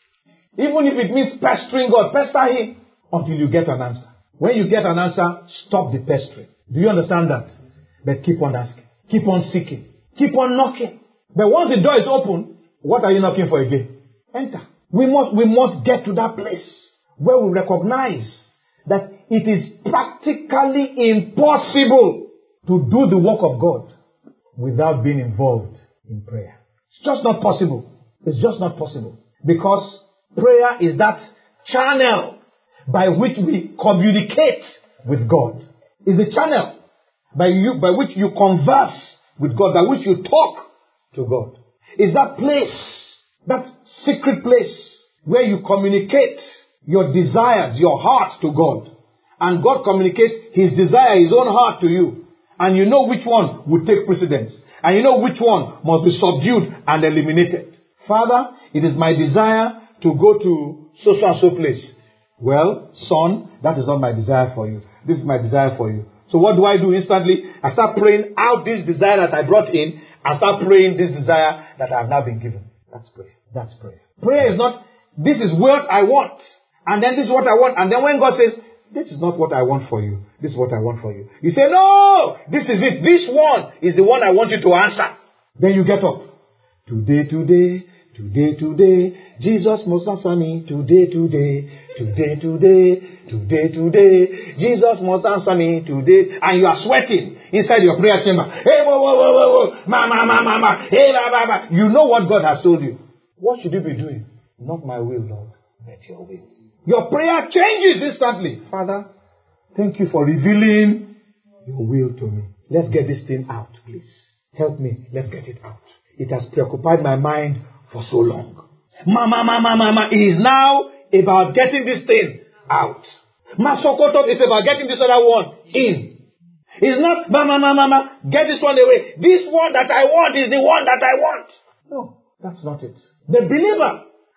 Even if it means pestering God, pester Him until you get an answer. When you get an answer, stop the pestering. Do you understand that? But keep on asking. Keep on seeking. Keep on knocking. But once the door is open, what are you knocking for again? Enter. We must, we must get to that place where we recognize that it is practically impossible to do the work of God without being involved in prayer. It's just not possible. It's just not possible. Because prayer is that channel by which we communicate with God. It's the channel by you, by which you converse with God, by which you talk to God. It's that place, that secret place where you communicate your desires, your heart to God. And God communicates His desire, His own heart to you. And you know which one will take precedence. And you know which one must be subdued and eliminated. Father, it is my desire to go to so so and so place. Well, son, that is not my desire for you. This is my desire for you. So what do I do instantly? I start praying out this desire that I brought in. I start praying this desire that I have now been given. That's prayer. That's prayer. Prayer is not, this is what I want. And then this is what I want. And then when God says, this is not what I want for you. This is what I want for you. You say, no, this is it. This one is the one I want you to answer. Then you get up. Today, today, today, today, Jesus must answer me. Today, today, today, today, today, today, Jesus must answer me today. And you are sweating inside your prayer chamber. Hey, whoa, whoa, whoa, whoa, whoa, mama, mama, mama, hey, la, la, la. You know what God has told you. What should you be doing? Not my will, Lord, but your will. Your prayer changes instantly. Father, thank you for revealing your will to me. Let's get this thing out, please. Help me. Let's get it out. It has preoccupied my mind for so long. Mama, mama, mama is now about getting this thing out. Masokoto is about getting this other one in. It's not, mama, mama, mama, get this one away. This one that I want is the one that I want. No, that's not it. The believer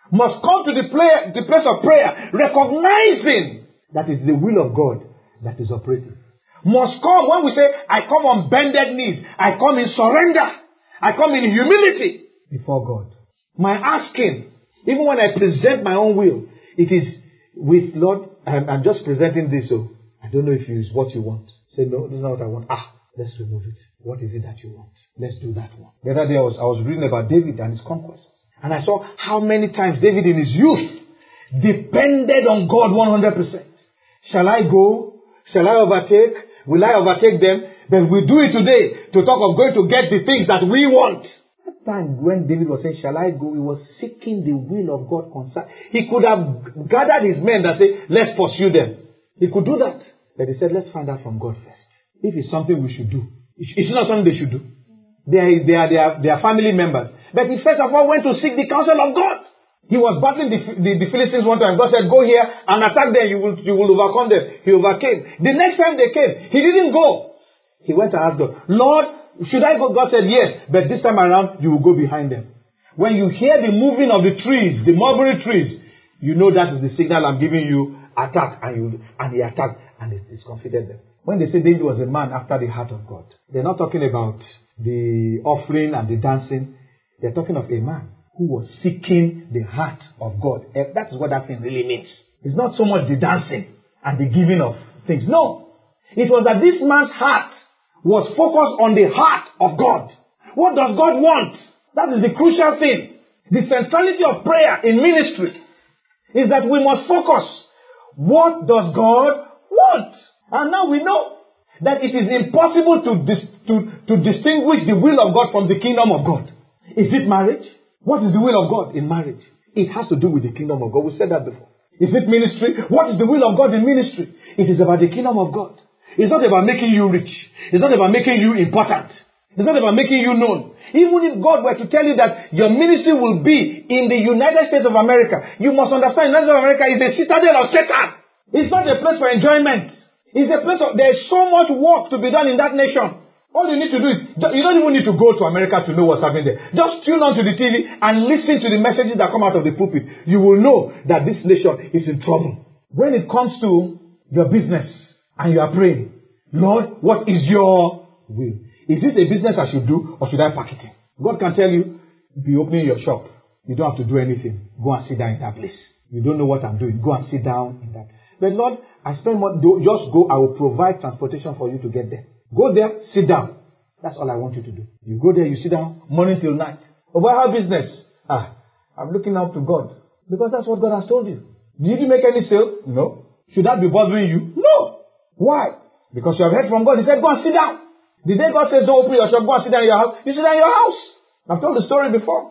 must come to the, play, the place of prayer, recognizing that is the will of God that is operating. Must come when we say, I come on bended knees, I come in surrender, I come in humility before God. My asking, even when I present my own will, it is with, Lord, I'm, I'm just presenting this, so I don't know if it's what you want. Say, no, this is not what I want. Ah, let's remove it. What is it that you want? Let's do that one. The other day I was, I was reading about David and his conquests. And I saw how many times David in his youth depended on God one hundred percent. Shall I go? Shall I overtake? Will I overtake them? But we do it today to talk of going to get the things that we want. That time when David was saying, shall I go? He was seeking the will of God concerned. He could have gathered his men and say, let's pursue them. He could do that. But he said, let's find out from God first. If it's something we should do. It's not something they should do. They are, they are, they are, they are family members. But he first of all went to seek the counsel of God. He was battling the, the, the Philistines one time. God said, go here and attack them. You will, you will overcome them. He overcame. The next time they came, he didn't go. He went to ask God, Lord, should I go? God said, yes. But this time around, you will go behind them. When you hear the moving of the trees, the mulberry trees, you know that is the signal I'm giving you. Attack. And, you, and he attacked and he discomfited them. When they say David was a man after the heart of God, they're not talking about the offering and the dancing. They're talking of a man who was seeking the heart of God. And that is what that thing really means. It's not so much the dancing and the giving of things. No. It was that this man's heart was focused on the heart of God. What does God want? That is the crucial thing. The centrality of prayer in ministry is that we must focus. What does God want? And now we know that it is impossible to, dis- to, to distinguish the will of God from the kingdom of God. Is it marriage? What is the will of God in marriage? It has to do with the kingdom of God. We said that before. Is it ministry? What is the will of God in ministry? It is about the kingdom of God. It's not about making you rich. It's not about making you important. It's not about making you known. Even if God were to tell you that your ministry will be in the United States of America, you must understand the United States of America is a citadel of Satan. It's not a place for enjoyment. It's a place of, there's so much work to be done in that nation. All you need to do is, you don't even need to go to America to know what's happening there. Just tune on to the T V and listen to the messages that come out of the pulpit. You will know that this nation is in trouble. When it comes to your business and you are praying, Lord, what is your will? Is this a business I should do or should I pack it in? God can tell you, be opening your shop. You don't have to do anything. Go and sit down in that place. You don't know what I'm doing. Go and sit down in that. But Lord, I spend more, just go, I will provide transportation for you to get there. Go there, sit down. That's all I want you to do. You go there, you sit down, morning till night. But why have business? Ah, I'm looking up to God. Because that's what God has told you. Did you make any sale? No. Should that be bothering you? No. Why? Because you have heard from God. He said, go and sit down. The day God says, don't open your shop, go and sit down in your house, you sit down in your house. I've told the story before.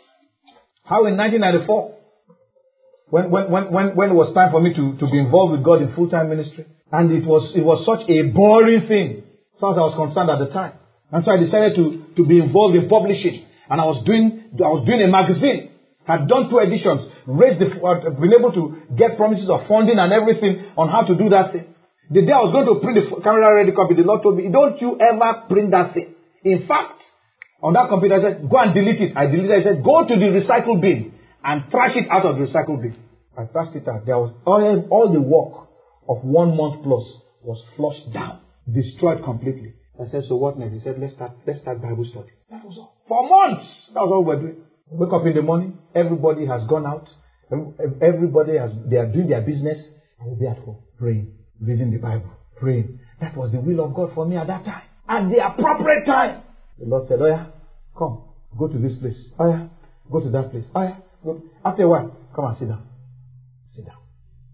How in nineteen ninety-four, when, when, when, when, when it was time for me to, to be involved with God in full-time ministry, and it was, it was such a boring thing, as far as I was concerned at the time. And so I decided to, to be involved in publishing. And I was doing, I was doing a magazine. Had done two editions, raised the, uh, been able to get promises of funding and everything on how to do that thing. The day I was going to print the camera ready copy, the Lord told me, don't you ever print that thing. In fact, on that computer, I said, go and delete it. I deleted it. I said, go to the recycle bin and trash it out of the recycle bin. I trashed it out. There was all, all the work of one month plus was flushed down, destroyed completely. I said, so what next? He said, let's start, let's start Bible study. That was all. For months, that was all we were doing. Wake up in the morning, everybody has gone out. Everybody has, they are doing their business, and we'll be at home, praying, reading the Bible, praying. That was the will of God for me at that time. At the appropriate time. The Lord said, oh yeah, come, go to this place. Oh yeah, go to that place. Oh yeah, go. After a while, come and sit down. Sit down.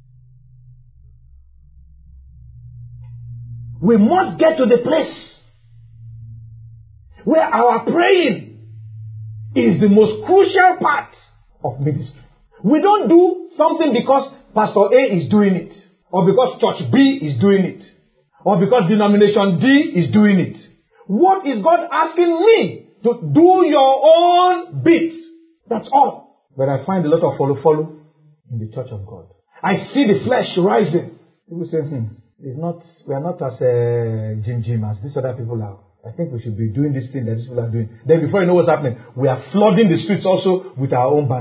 We must get to the place where our praying is the most crucial part of ministry. We don't do something because Pastor A is doing it, or because Church B is doing it, or because denomination D is doing it. What is God asking me? To do your own bit. That's all. But I find a lot of follow-follow in the church of God. I see the flesh rising. People say, hmm, it's not, we are not as uh, Jim Jim as these other people are. I think we should be doing this thing that these people are doing. Then before you know what's happening, we are flooding the streets also with our own banners.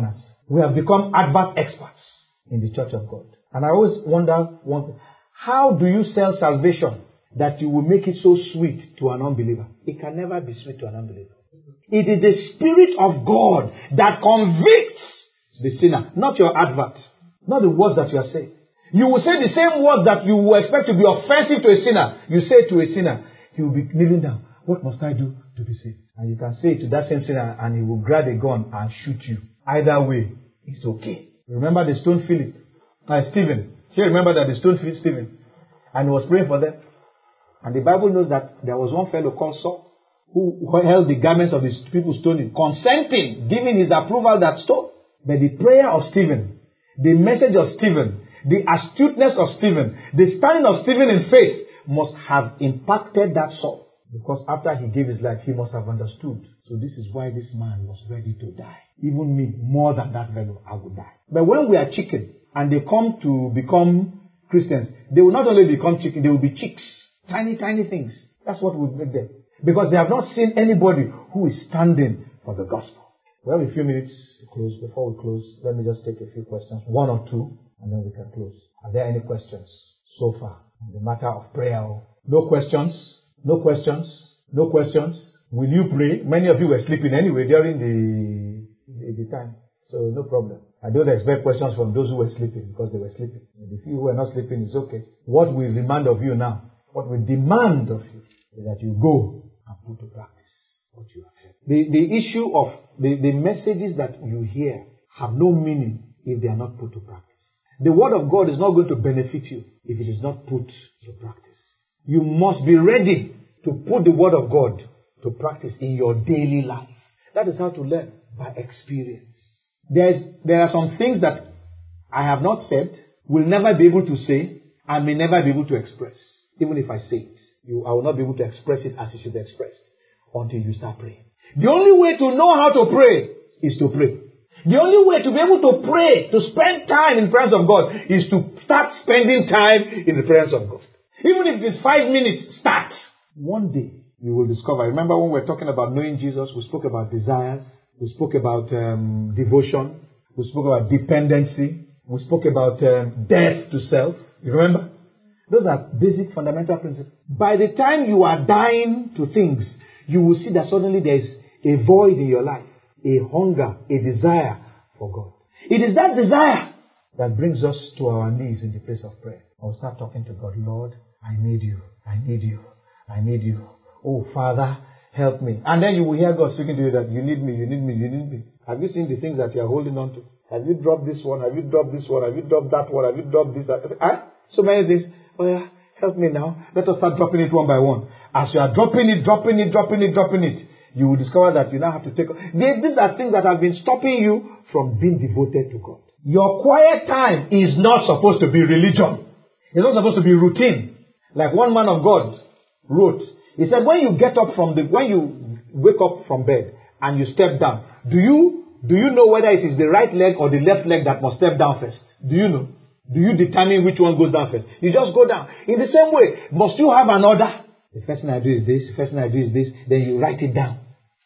We have become advert experts in the church of God. And I always wonder, one, how do you sell salvation that you will make it so sweet to an unbeliever? It can never be sweet to an unbeliever. It is the Spirit of God that convicts the sinner, not your advert, not the words that you are saying. You will say the same words that you will expect to be offensive to a sinner. You say to a sinner, he will be kneeling down. What must I do to be saved? And you can say it to that same sinner and he will grab a gun and shoot you. Either way, it's okay. Remember the stone Philip, uh, Stephen. She remember that the stone Philip Stephen, and he was praying for them. And the Bible knows that there was one fellow called Saul who held the garments of the people stoning, consenting, giving his approval that stone. But the prayer of Stephen, the message of Stephen, the astuteness of Stephen, the standing of Stephen in faith must have impacted that Saul. Because after he gave his life, he must have understood. So this is why this man was ready to die. Even me, more than that fellow, I would die. But when we are chicken and they come to become Christians, they will not only become chicken, they will be chicks. Tiny, tiny things. That's what will make them. Because they have not seen anybody who is standing for the gospel. We have a few minutes to close. Before we close, let me just take a few questions. One or two, and then we can close. Are there any questions so far on the matter of prayer? No questions? No questions? No questions? Will you pray? Many of you were sleeping anyway during the, the, the time. So no problem. I don't expect questions from those who were sleeping because they were sleeping. And if you were not sleeping, it's okay. What we demand of you now, what we demand of you is that you go and put to practice what you have heard. The, the issue of the, the messages that you hear have no meaning if they are not put to practice. The word of God is not going to benefit you if it is not put to practice. You must be ready to put the word of God to practice in your daily life. That is how to learn, by experience. There's, there are some things that I have not said, will never be able to say, and may never be able to express. Even if I say it, you, I will not be able to express it as it should be expressed until you start praying. The only way to know how to pray is to pray. The only way to be able to pray, to spend time in the presence of God, is to start spending time in the presence of God. Even if it's five minutes, start. One day, you will discover. Remember when we were talking about knowing Jesus, we spoke about desires. We spoke about um, devotion. We spoke about dependency. We spoke about um, death to self. You remember? Those are basic fundamental principles. By the time you are dying to things, you will see that suddenly there is a void in your life, a hunger, a desire for God. It is that desire that brings us to our knees in the place of prayer. I'll start talking to God. Lord, I need you. I need you. I need you. Oh, Father, help me. And then you will hear God speaking to you that you need me, you need me, you need me. Have you seen the things that you are holding on to? Have you dropped this one? Have you dropped this one? Have you dropped that one? Have you dropped this? Ah, so many things. Oh yeah, help me now. Let us start dropping it one by one. As you are dropping it, dropping it, dropping it, dropping it, you will discover that you now have to take... These are things that have been stopping you from being devoted to God. Your quiet time is not supposed to be religion. It's not supposed to be routine. Like one man of God wrote. He said, when you get up from the... When you wake up from bed and you step down, do you do you know whether it is the right leg or the left leg that must step down first? Do you know? Do you determine which one goes down first? You just go down. In the same way, must you have an order? The first thing I do is this, the first thing I do is this, then you write it down.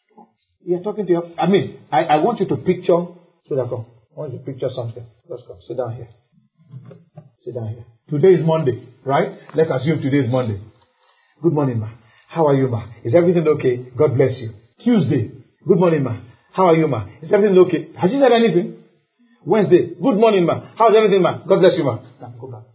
You're talking to your... I mean, I, I want you to picture... So that come. I want you to picture something. Let's come. Sit down here. Sit down here. Today is Monday, right? Let's assume today is Monday. Good morning, ma. How are you, ma? Is everything okay? God bless you. Tuesday. Good morning, ma. How are you, ma? Is everything okay? Has she said anything? Wednesday. Good morning, ma. How's everything, ma? God bless you, ma. Now, go back.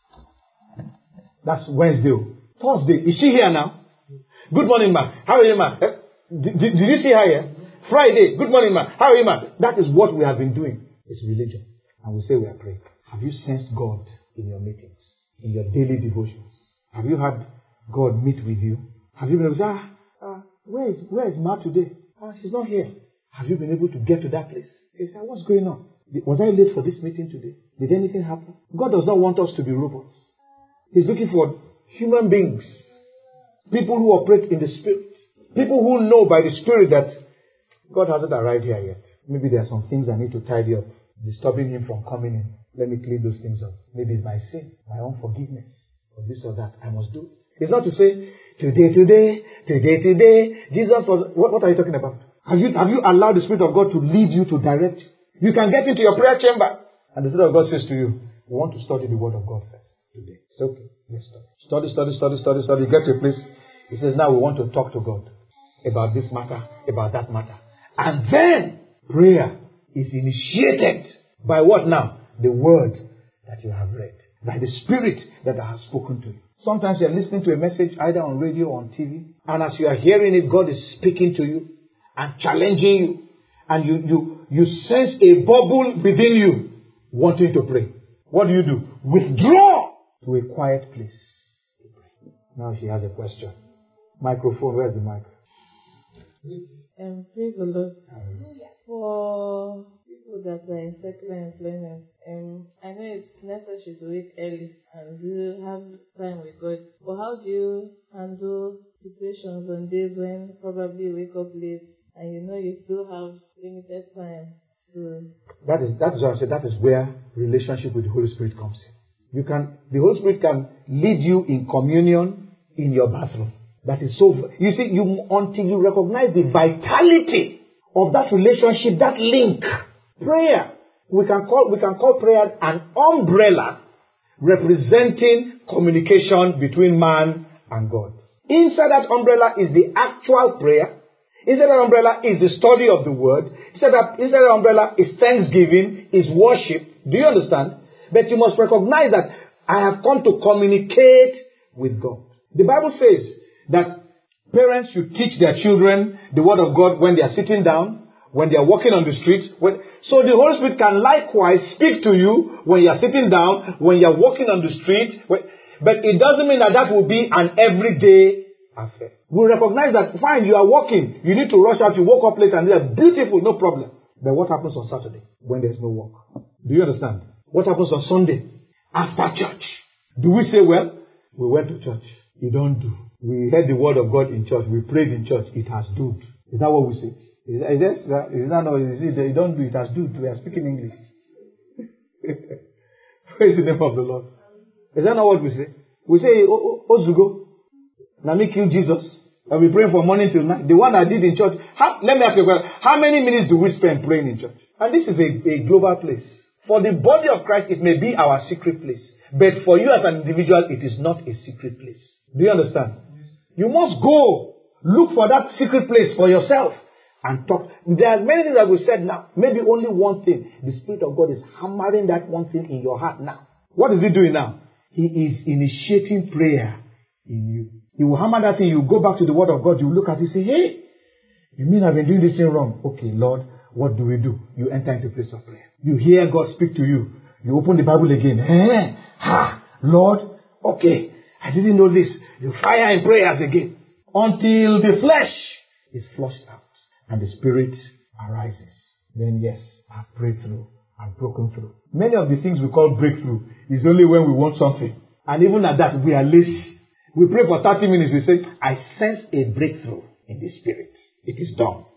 That's Wednesday. Thursday. Is she here now? Good morning, ma. How are you, ma? Eh? Did, did, did you see her here? Friday. Good morning, ma. How are you, ma? That is what we have been doing. It's religion. And we say we are praying. Have you sensed God in your meetings? In your daily devotions? Have you had God meet with you? Have you been able to say, ah, ah, where is, where is Ma today? Ah, she's not here. Have you been able to get to that place? You say, what's going on? Was I late for this meeting today? Did anything happen? God does not want us to be robots. He's looking for human beings. People who operate in the Spirit. People who know by the Spirit that God hasn't arrived here yet. Maybe there are some things I need to tidy up. Disturbing Him from coming in. Let me clean those things up. Maybe it's my sin, my unforgiveness, or this or that. I must do it. It's not to say, today, today, today, today, Jesus was... What, what are you talking about? Have you, have you allowed the Spirit of God to lead you, to direct you? You can get into your prayer chamber. And the Spirit of God says to you, we want to study the Word of God first today. It's okay. Let's study. Study, study, study, study, study. You get to a place. He says, now we want to talk to God about this matter, about that matter. And then prayer is initiated by what now? The Word that you have read. By the Spirit that I have spoken to you. Sometimes you are listening to a message either on radio or on T V. And as you are hearing it, God is speaking to you and challenging you. And you, you, you sense a bubble within you wanting to pray. What do you do? Withdraw to a quiet place. Now she has a question. Microphone, where's the mic?
Um, praise the Lord. For people that are in secular employment, um, I know it's necessary to wake early and do have time with God. But how do you handle situations on days when probably you wake up late and you know you still have limited time to...
That is, that is what I said. That is where relationship with the Holy Spirit comes in. You can, the Holy Spirit can lead you in communion in your bathroom. That is so, you see, you, until you recognize the vitality of that relationship, that link, prayer, we can call, we can call prayer an umbrella representing communication between man and God. Inside that umbrella is the actual prayer. Inside that umbrella is the study of the word. Inside that, inside that umbrella is thanksgiving, is worship. Do you understand? But you must recognize that I have come to communicate with God. The Bible says that parents should teach their children the word of God when they are sitting down, when they are walking on the streets. When, so the Holy Spirit can likewise speak to you when you are sitting down, when you are walking on the street. When, but it doesn't mean that that will be an everyday affair. We recognize that, fine, you are walking, you need to rush out, you woke up late and they are beautiful, no problem. But what happens on Saturday when there's no work? Do you understand? What happens on Sunday after church? Do we say, well, we went to church? You don't do. We heard the word of God in church. We prayed in church. It has do. Is that what we say? Is that, is that, is that no? Is it, you don't do it has do. We are speaking English. Praise the name of the Lord. Is that not what we say? We say, Ozugo. Now me kill Jesus. And we pray from morning till night. The one I did in church. How, let me ask you a question. How many minutes do we spend praying in church? And this is a, a global place. For the body of Christ, it may be our secret place. But for you as an individual, it is not a secret place. Do you understand? You must go. Look for that secret place for yourself. And talk. There are many things that we said now. Maybe only one thing. The Spirit of God is hammering that one thing in your heart now. What is He doing now? He is initiating prayer in you. He will hammer that thing. You go back to the Word of God. You look at it and say, hey, you mean I've been doing this thing wrong? Okay, Lord, what do we do? You enter into a place of prayer. You hear God speak to you. You open the Bible again. Hey, ha, Lord, okay, I didn't know this. You fire in prayers again. Until the flesh is flushed out and the Spirit arises. Then yes, I've prayed through. I've broken through. Many of the things we call breakthrough is only when we want something. And even at that, we are lazy. We pray for thirty minutes. We say, I sense a breakthrough in the Spirit. It is done.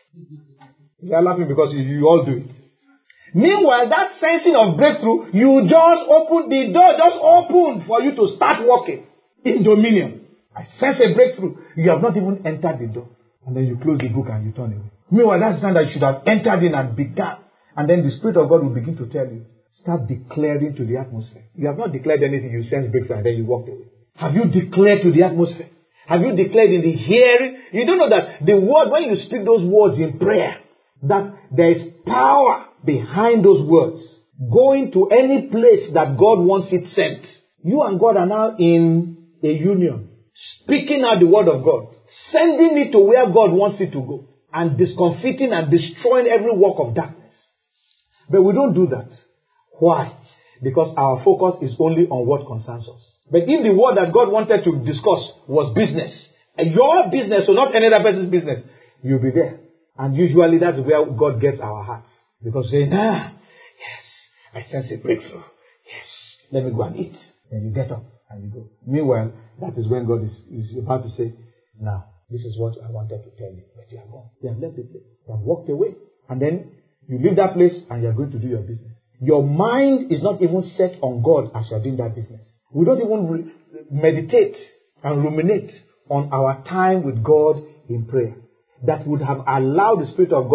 You are laughing because you, you all do it. Meanwhile, that sensing of breakthrough, you just open the door, just opened for you to start walking in dominion. I sense a breakthrough. You have not even entered the door. And then you close the book and you turn away. Meanwhile, that's the time that you should have entered in and begun. And then the Spirit of God will begin to tell you, start declaring to the atmosphere. You have not declared anything, you sense breakthrough and then you walked away. Have you declared to the atmosphere? Have you declared in the hearing? You don't know that the word, when you speak those words in prayer, that there is power behind those words. Going to any place that God wants it sent. You and God are now in a union. Speaking out the word of God. Sending it to where God wants it to go. And discomfiting and destroying every work of darkness. But we don't do that. Why? Because our focus is only on what concerns us. But if the word that God wanted to discuss was business, your business or not any other person's business, you'll be there. And usually that's where God gets our hearts. Because saying, ah, yes, I sense a breakthrough. Yes, let me go and eat. And you get up and you go. Meanwhile, that is when God is, is about to say, now, this is what I wanted to tell you. But you are gone. You have left the place. You have walked away. And then you leave that place and you are going to do your business. Your mind is not even set on God as you are doing that business. We don't even re- meditate and ruminate on our time with God in prayer. That would have allowed the Spirit of God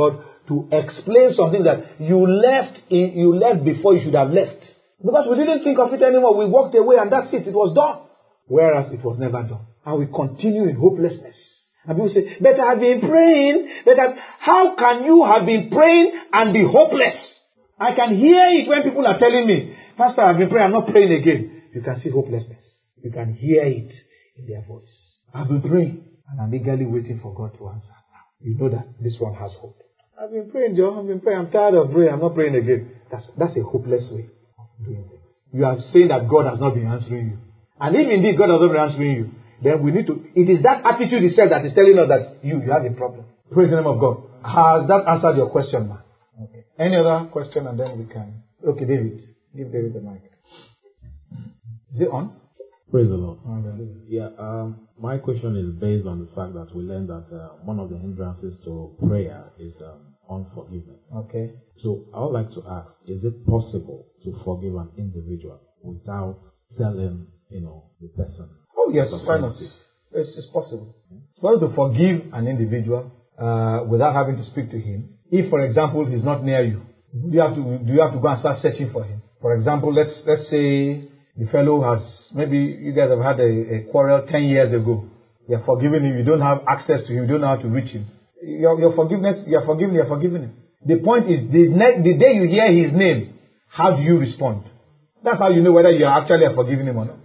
to explain something that you left in, you left before you should have left. Because we didn't think of it anymore. We walked away and that's it. It was done. Whereas it was never done. And we continue in hopelessness. And people say, but I've been praying. But I've... How can you have been praying and be hopeless? I can hear it when people are telling me, Pastor, I've been praying, I'm not praying again. You can see hopelessness. You can hear it in their voice. I've been praying and I'm eagerly waiting for God to answer. You know that this one has hope. I've been praying, Joe. I've been praying. I'm tired of praying. I'm not praying again. That's, that's a hopeless way of doing things. You are saying that God has not been answering you. And if indeed God has not been answering you, then we need to, it is that attitude itself that is telling us that you, you have a problem. Praise the name of God. Has that answered your question, man? Okay. Any other question and then we can. Okay, David. Give David the mic. Is it on?
Praise the Lord.
Okay.
Yeah, um, my question is based on the fact that we learned that uh, one of the hindrances to prayer is um, unforgiveness.
Okay.
So I would like to ask, is it possible to forgive an individual without telling, you know, the person?
Oh yes, why not? It's, it's possible. It's possible to forgive an individual uh, without having to speak to him. If, for example, he's not near you, do you have to do you have to go and start searching for him? For example, let's let's say the fellow has, maybe you guys have had a, a quarrel ten years ago. You're forgiving him. You don't have access to him. You don't know how to reach him. Your, your forgiveness, you're forgiving. You're forgiving him. The point is, the next, the day you hear his name, how do you respond? That's how you know whether you are actually forgiving him or not.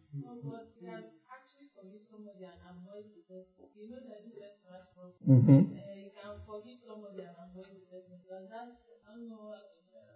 Mm-hmm.
Uh, you can forgive somebody and avoid the person. But that's, I don't know what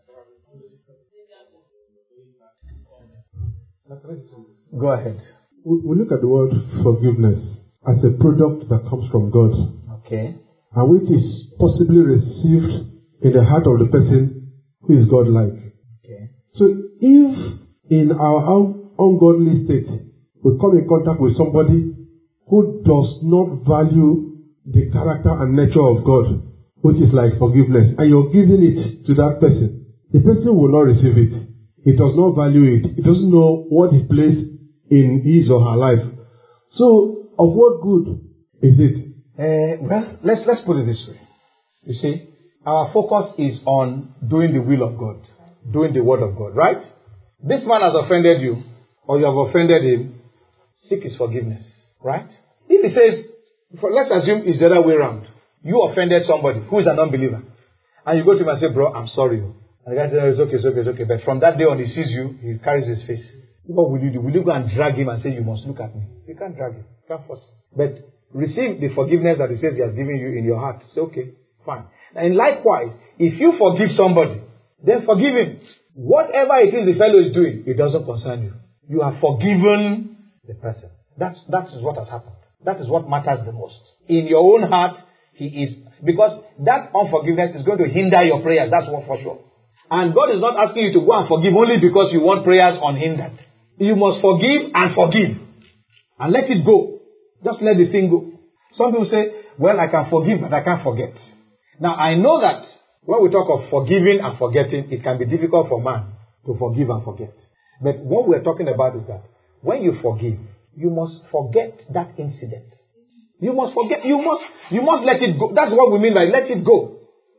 Go ahead.
We, we look at the word forgiveness as a product that comes from God.
Okay.
And which is possibly received in the heart of the person who is God-like.
Okay.
So if in our un- ungodly state we come in contact with somebody who does not value the character and nature of God, which is like forgiveness, and you're giving it to that person, the person will not receive it. He does not value it. He doesn't know what it plays in his or her life. So, of what good is it?
Uh, well, let's let's put it this way. You see, our focus is on doing the will of God, doing the word of God, right? This man has offended you, or you have offended him. Seek his forgiveness, right? If he says, for, let's assume it's the other way around. You offended somebody who is an unbeliever, and you go to him and say, "Bro, I'm sorry." And the guy says, oh, "It's okay, it's okay, it's okay." But from that day on, he sees you, he carries his face. What will you do? Will you go and drag him and say, "You must look at me"? You can't drag him. You can't force him. But receive the forgiveness that he says he has given you in your heart. Say, okay, fine. And likewise, if you forgive somebody, then forgive him. Whatever it is the fellow is doing, it doesn't concern you. You have forgiven the person. That's, that is what has happened. That is what matters the most. In your own heart, he is, because that unforgiveness is going to hinder your prayers. That's one for sure. And God is not asking you to go and forgive only because you want prayers unhindered. You must forgive and forgive. And let it go. Just let the thing go. Some people say, well, I can forgive, but I can't forget. Now, I know that when we talk of forgiving and forgetting, it can be difficult for man to forgive and forget. But what we're talking about is that when you forgive, you must forget that incident. You must forget, you must, you must let it go. That's what we mean by let it go.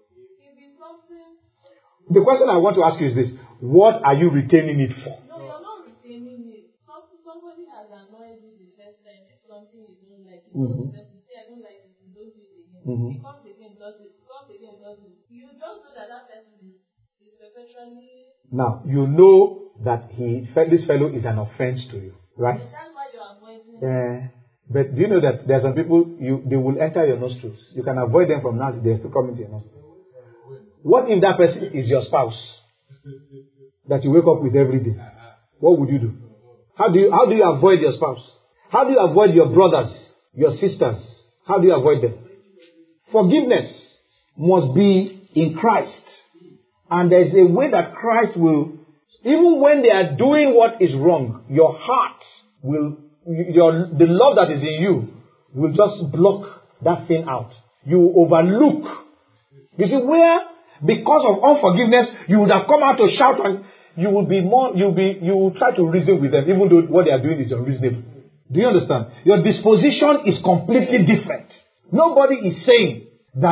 The question I want to ask you is this. What are you retaining it for?
No, you're not retaining it. Some, somebody has annoyed you the first time, something you don't like. You mm-hmm. don't say, I don't like it, you don't do it again. Mm-hmm. He comes again, does it. Comes again, does it. You just know that that person is, is perpetually...
Now, you know that he, this fellow is an offense to you, right?
So that's why you're avoiding
uh, But do you know that there are some people, you they will enter your nostrils. You can avoid them from now, they're still coming to your nostrils. What if that person is your spouse that you wake up with every day? What would you do? How do you how do you avoid your spouse? How do you avoid your brothers, your sisters? How do you avoid them? Forgiveness must be in Christ. And there's a way that Christ will, even when they are doing what is wrong, your heart will, your the love that is in you will just block that thing out. You overlook. You see, where because of unforgiveness, you would have come out to shout and you will be more, you'll be, you will try to reason with them, even though what they are doing is unreasonable. Do you understand? Your disposition is completely different. Nobody is saying that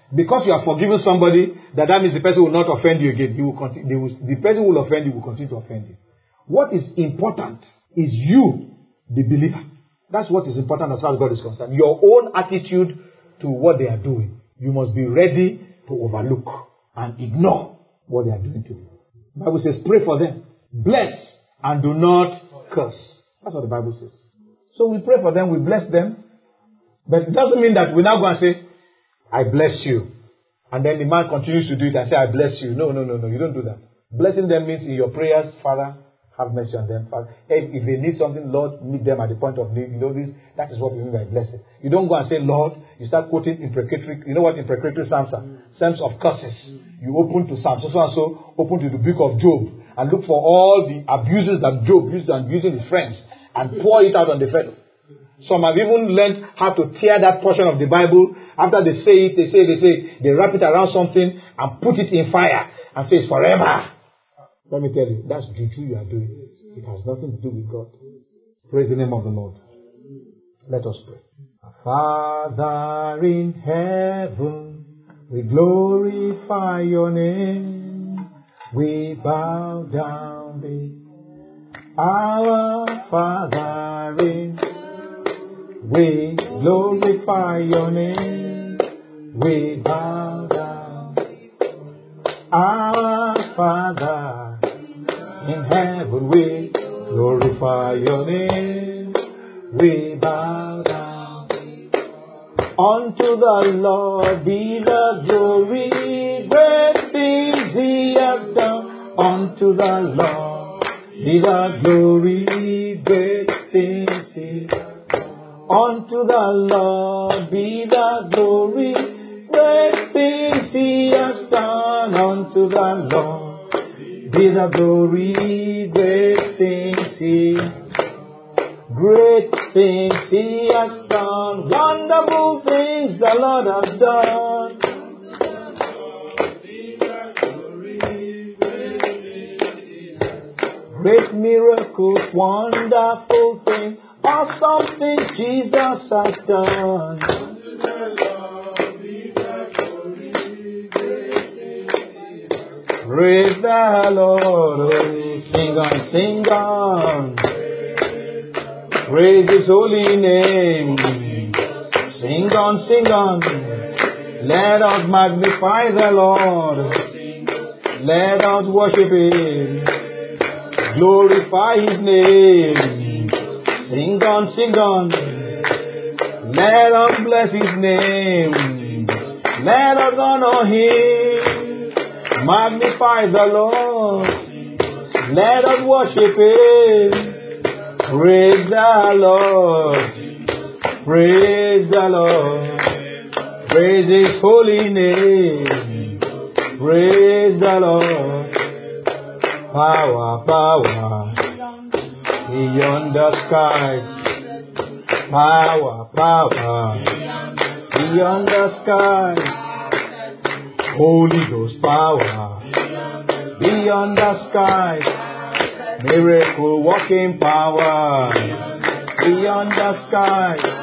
because you have forgiven somebody, that that means the person will not offend you again. He will continue, they will, the person who will offend you will continue to offend you. What is important is you, the believer. That's what is important as far as God is concerned. Your own attitude to what they are doing. You must be ready to overlook and ignore what they are doing to you. The Bible says, pray for them. Bless and do not curse. That's what the Bible says. So we pray for them, we bless them. But it doesn't mean that we now go and say, I bless you. And then the man continues to do it and say, I bless you. No, no, no, no. You don't do that. Blessing them means in your prayers, Father, have mercy on them. Father, if, if they need something, Lord, meet them at the point of need. You know this. That is what we mean by blessing. You don't go and say, Lord. You start quoting imprecatory. You know what imprecatory psalms are? Psalms of curses. You open to Psalms. So, so and so, open to the book of Job and look for all the abuses that Job used to abusing his friends and pour it out on the fellow. Some have even learned how to tear that portion of the Bible. After they say it, they say, they say, they wrap it around something and put it in fire and say it's forever. Let me tell you, that's juju you are doing. It has nothing to do with God. Praise the name of the Lord. Let us pray. Our Father in heaven, we glorify your name. We bow down before our Father in heaven. We glorify your name. We bow down. Our Father in heaven, we glorify your name. We bow down. Unto the Lord be the glory, great things he has done. Unto the Lord be the glory, great things he has done. Unto the Lord be the glory, great things he has done. Unto the Lord be the glory, great things he has done. Great things he has done, wonderful things the Lord has done. Great miracles, wonderful things, awesome things Jesus has done. Praise the Lord, oh, sing on, sing on. Praise his holy name. Sing on, sing on. Let us magnify the Lord. Let us worship him. Glorify his name. Sing on, sing on. Let us bless his name. Let us honor him. Magnify the Lord. Let us worship him. Praise the Lord. Praise the Lord. Praise his holy name. Praise the Lord. Power, power. Beyond the skies. Power, power. Beyond the skies. Holy Ghost power. Beyond the skies. Miracle walking power. Beyond the skies.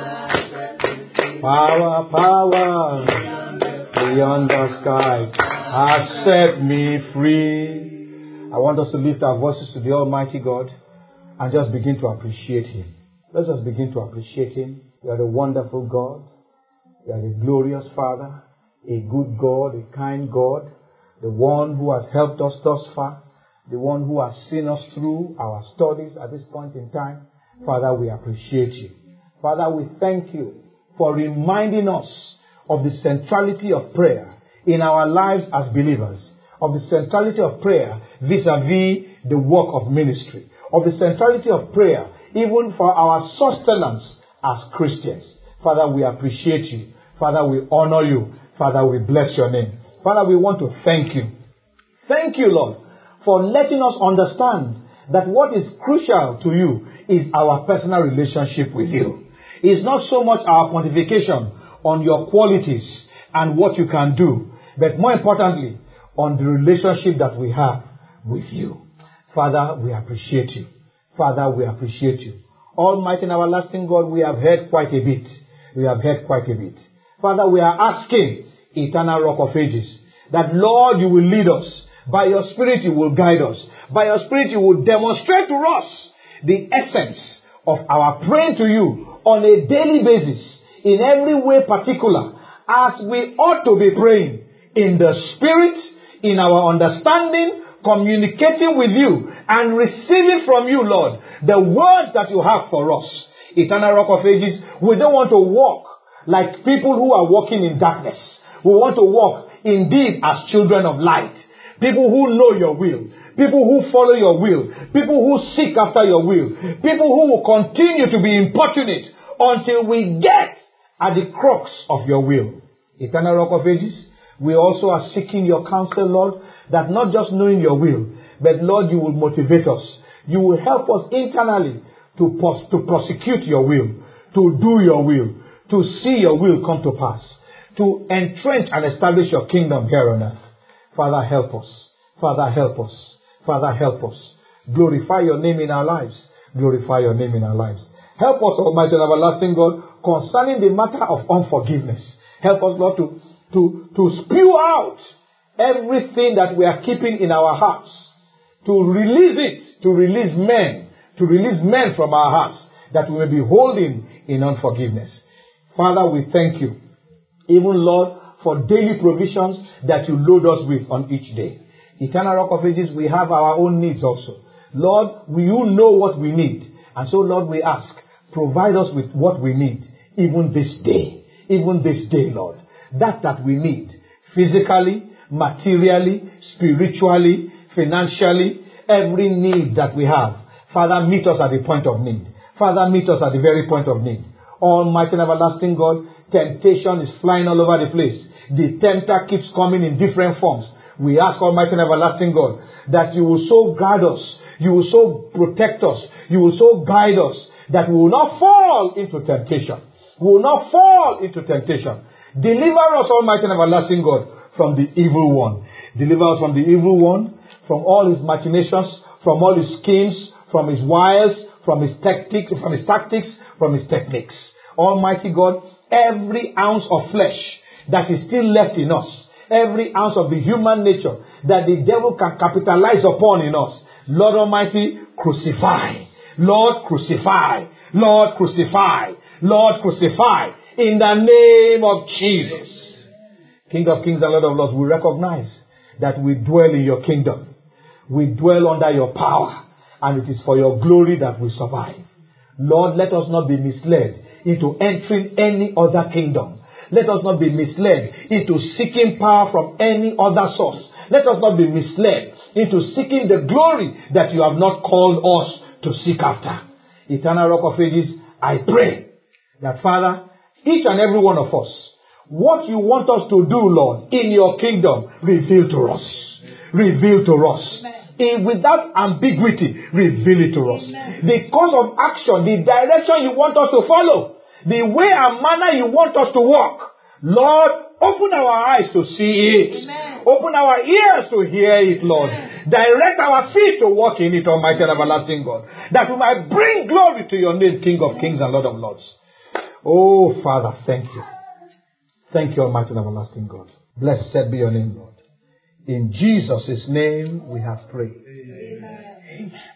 Power, power. Beyond the skies. Has set me free. I want us to lift our voices to the Almighty God and just begin to appreciate him. Let's just begin to appreciate him. You are the wonderful God. You are the glorious Father, a good God, a kind God, the one who has helped us thus far, the one who has seen us through our studies at this point in time. Father, we appreciate you. Father, we thank you for reminding us of the centrality of prayer in our lives as believers, of the centrality of prayer vis-a-vis the work of ministry, of the centrality of prayer even for our sustenance as Christians. Father, we appreciate you. Father, we honor you. Father, we bless your name. Father, we want to thank you. Thank you, Lord, for letting us understand that what is crucial to you is our personal relationship with you. It's not so much our pontification on your qualities and what you can do, but more importantly, on the relationship that we have with you. Father, we appreciate you. Father, we appreciate you. Almighty and everlasting God, we have heard quite a bit. We have heard quite a bit. Father, we are asking eternal rock of ages. That, Lord, you will lead us. By your Spirit, you will guide us. By your Spirit, you will demonstrate to us the essence of our praying to you on a daily basis, in every way particular, as we ought to be praying, in the Spirit, in our understanding, communicating with you, and receiving from you, Lord, the words that you have for us. Eternal rock of ages, we don't want to walk like people who are walking in darkness. We want to walk indeed as children of light. People who know your will. People who follow your will. People who seek after your will. People who will continue to be importunate until we get at the crux of your will. Eternal rock of ages, we also are seeking your counsel, Lord, that not just knowing your will, but Lord, you will motivate us. You will help us internally to, pos- to prosecute your will, to do your will, to see your will come to pass, to entrench and establish your kingdom here on earth. Father, help us. Father, help us. Father, help us. Glorify your name in our lives. Glorify your name in our lives. Help us, Almighty and everlasting God, concerning the matter of unforgiveness. Help us, Lord, to, to, to spew out everything that we are keeping in our hearts. To release it. To release men. To release men from our hearts, that we may be holding in unforgiveness. Father, we thank you. Even, Lord, for daily provisions that you load us with on each day. Eternal rock of ages, we have our own needs also. Lord, you know what we need. And so, Lord, we ask, provide us with what we need, even this day. Even this day, Lord. That that we need. Physically, materially, spiritually, financially, every need that we have. Father, meet us at the point of need. Father, meet us at the very point of need. Almighty and everlasting God, temptation is flying all over the place. The tempter keeps coming in different forms. We ask, Almighty and everlasting God, that you will so guard us, you will so protect us, you will so guide us, that we will not fall into temptation. We will not fall into temptation. Deliver us, Almighty and everlasting God, from the evil one. Deliver us from the evil one, from all his machinations, from all his schemes, from his wiles, from his tactics, from his tactics, from his techniques. Almighty God, every ounce of flesh that is still left in us, every ounce of the human nature that the devil can capitalize upon in us, Lord Almighty, crucify. Lord, crucify. Lord, crucify. Lord, crucify. In the name of Jesus. King of kings and Lord of lords, we recognize that we dwell in your kingdom. We dwell under your power. And it is for your glory that we survive. Lord, let us not be misled into entering any other kingdom. Let us not be misled into seeking power from any other source. Let us not be misled into seeking the glory that you have not called us to seek after. Eternal rock of ages, I pray that, Father, each and every one of us, what you want us to do, Lord, in your kingdom, reveal to us. Reveal to us. In, without ambiguity, reveal it to us. Amen. The course of action, the direction you want us to follow, the way and manner you want us to walk. Lord, open our eyes to see it. Amen. Open our ears to hear it, Lord. Amen. Direct our feet to walk in it, Almighty and everlasting God. That we might bring glory to your name, King of kings and Lord of lords. Oh, Father, thank you. Thank you, Almighty and everlasting God. Blessed be your name, Lord. In Jesus' name we have prayed. Amen. Amen.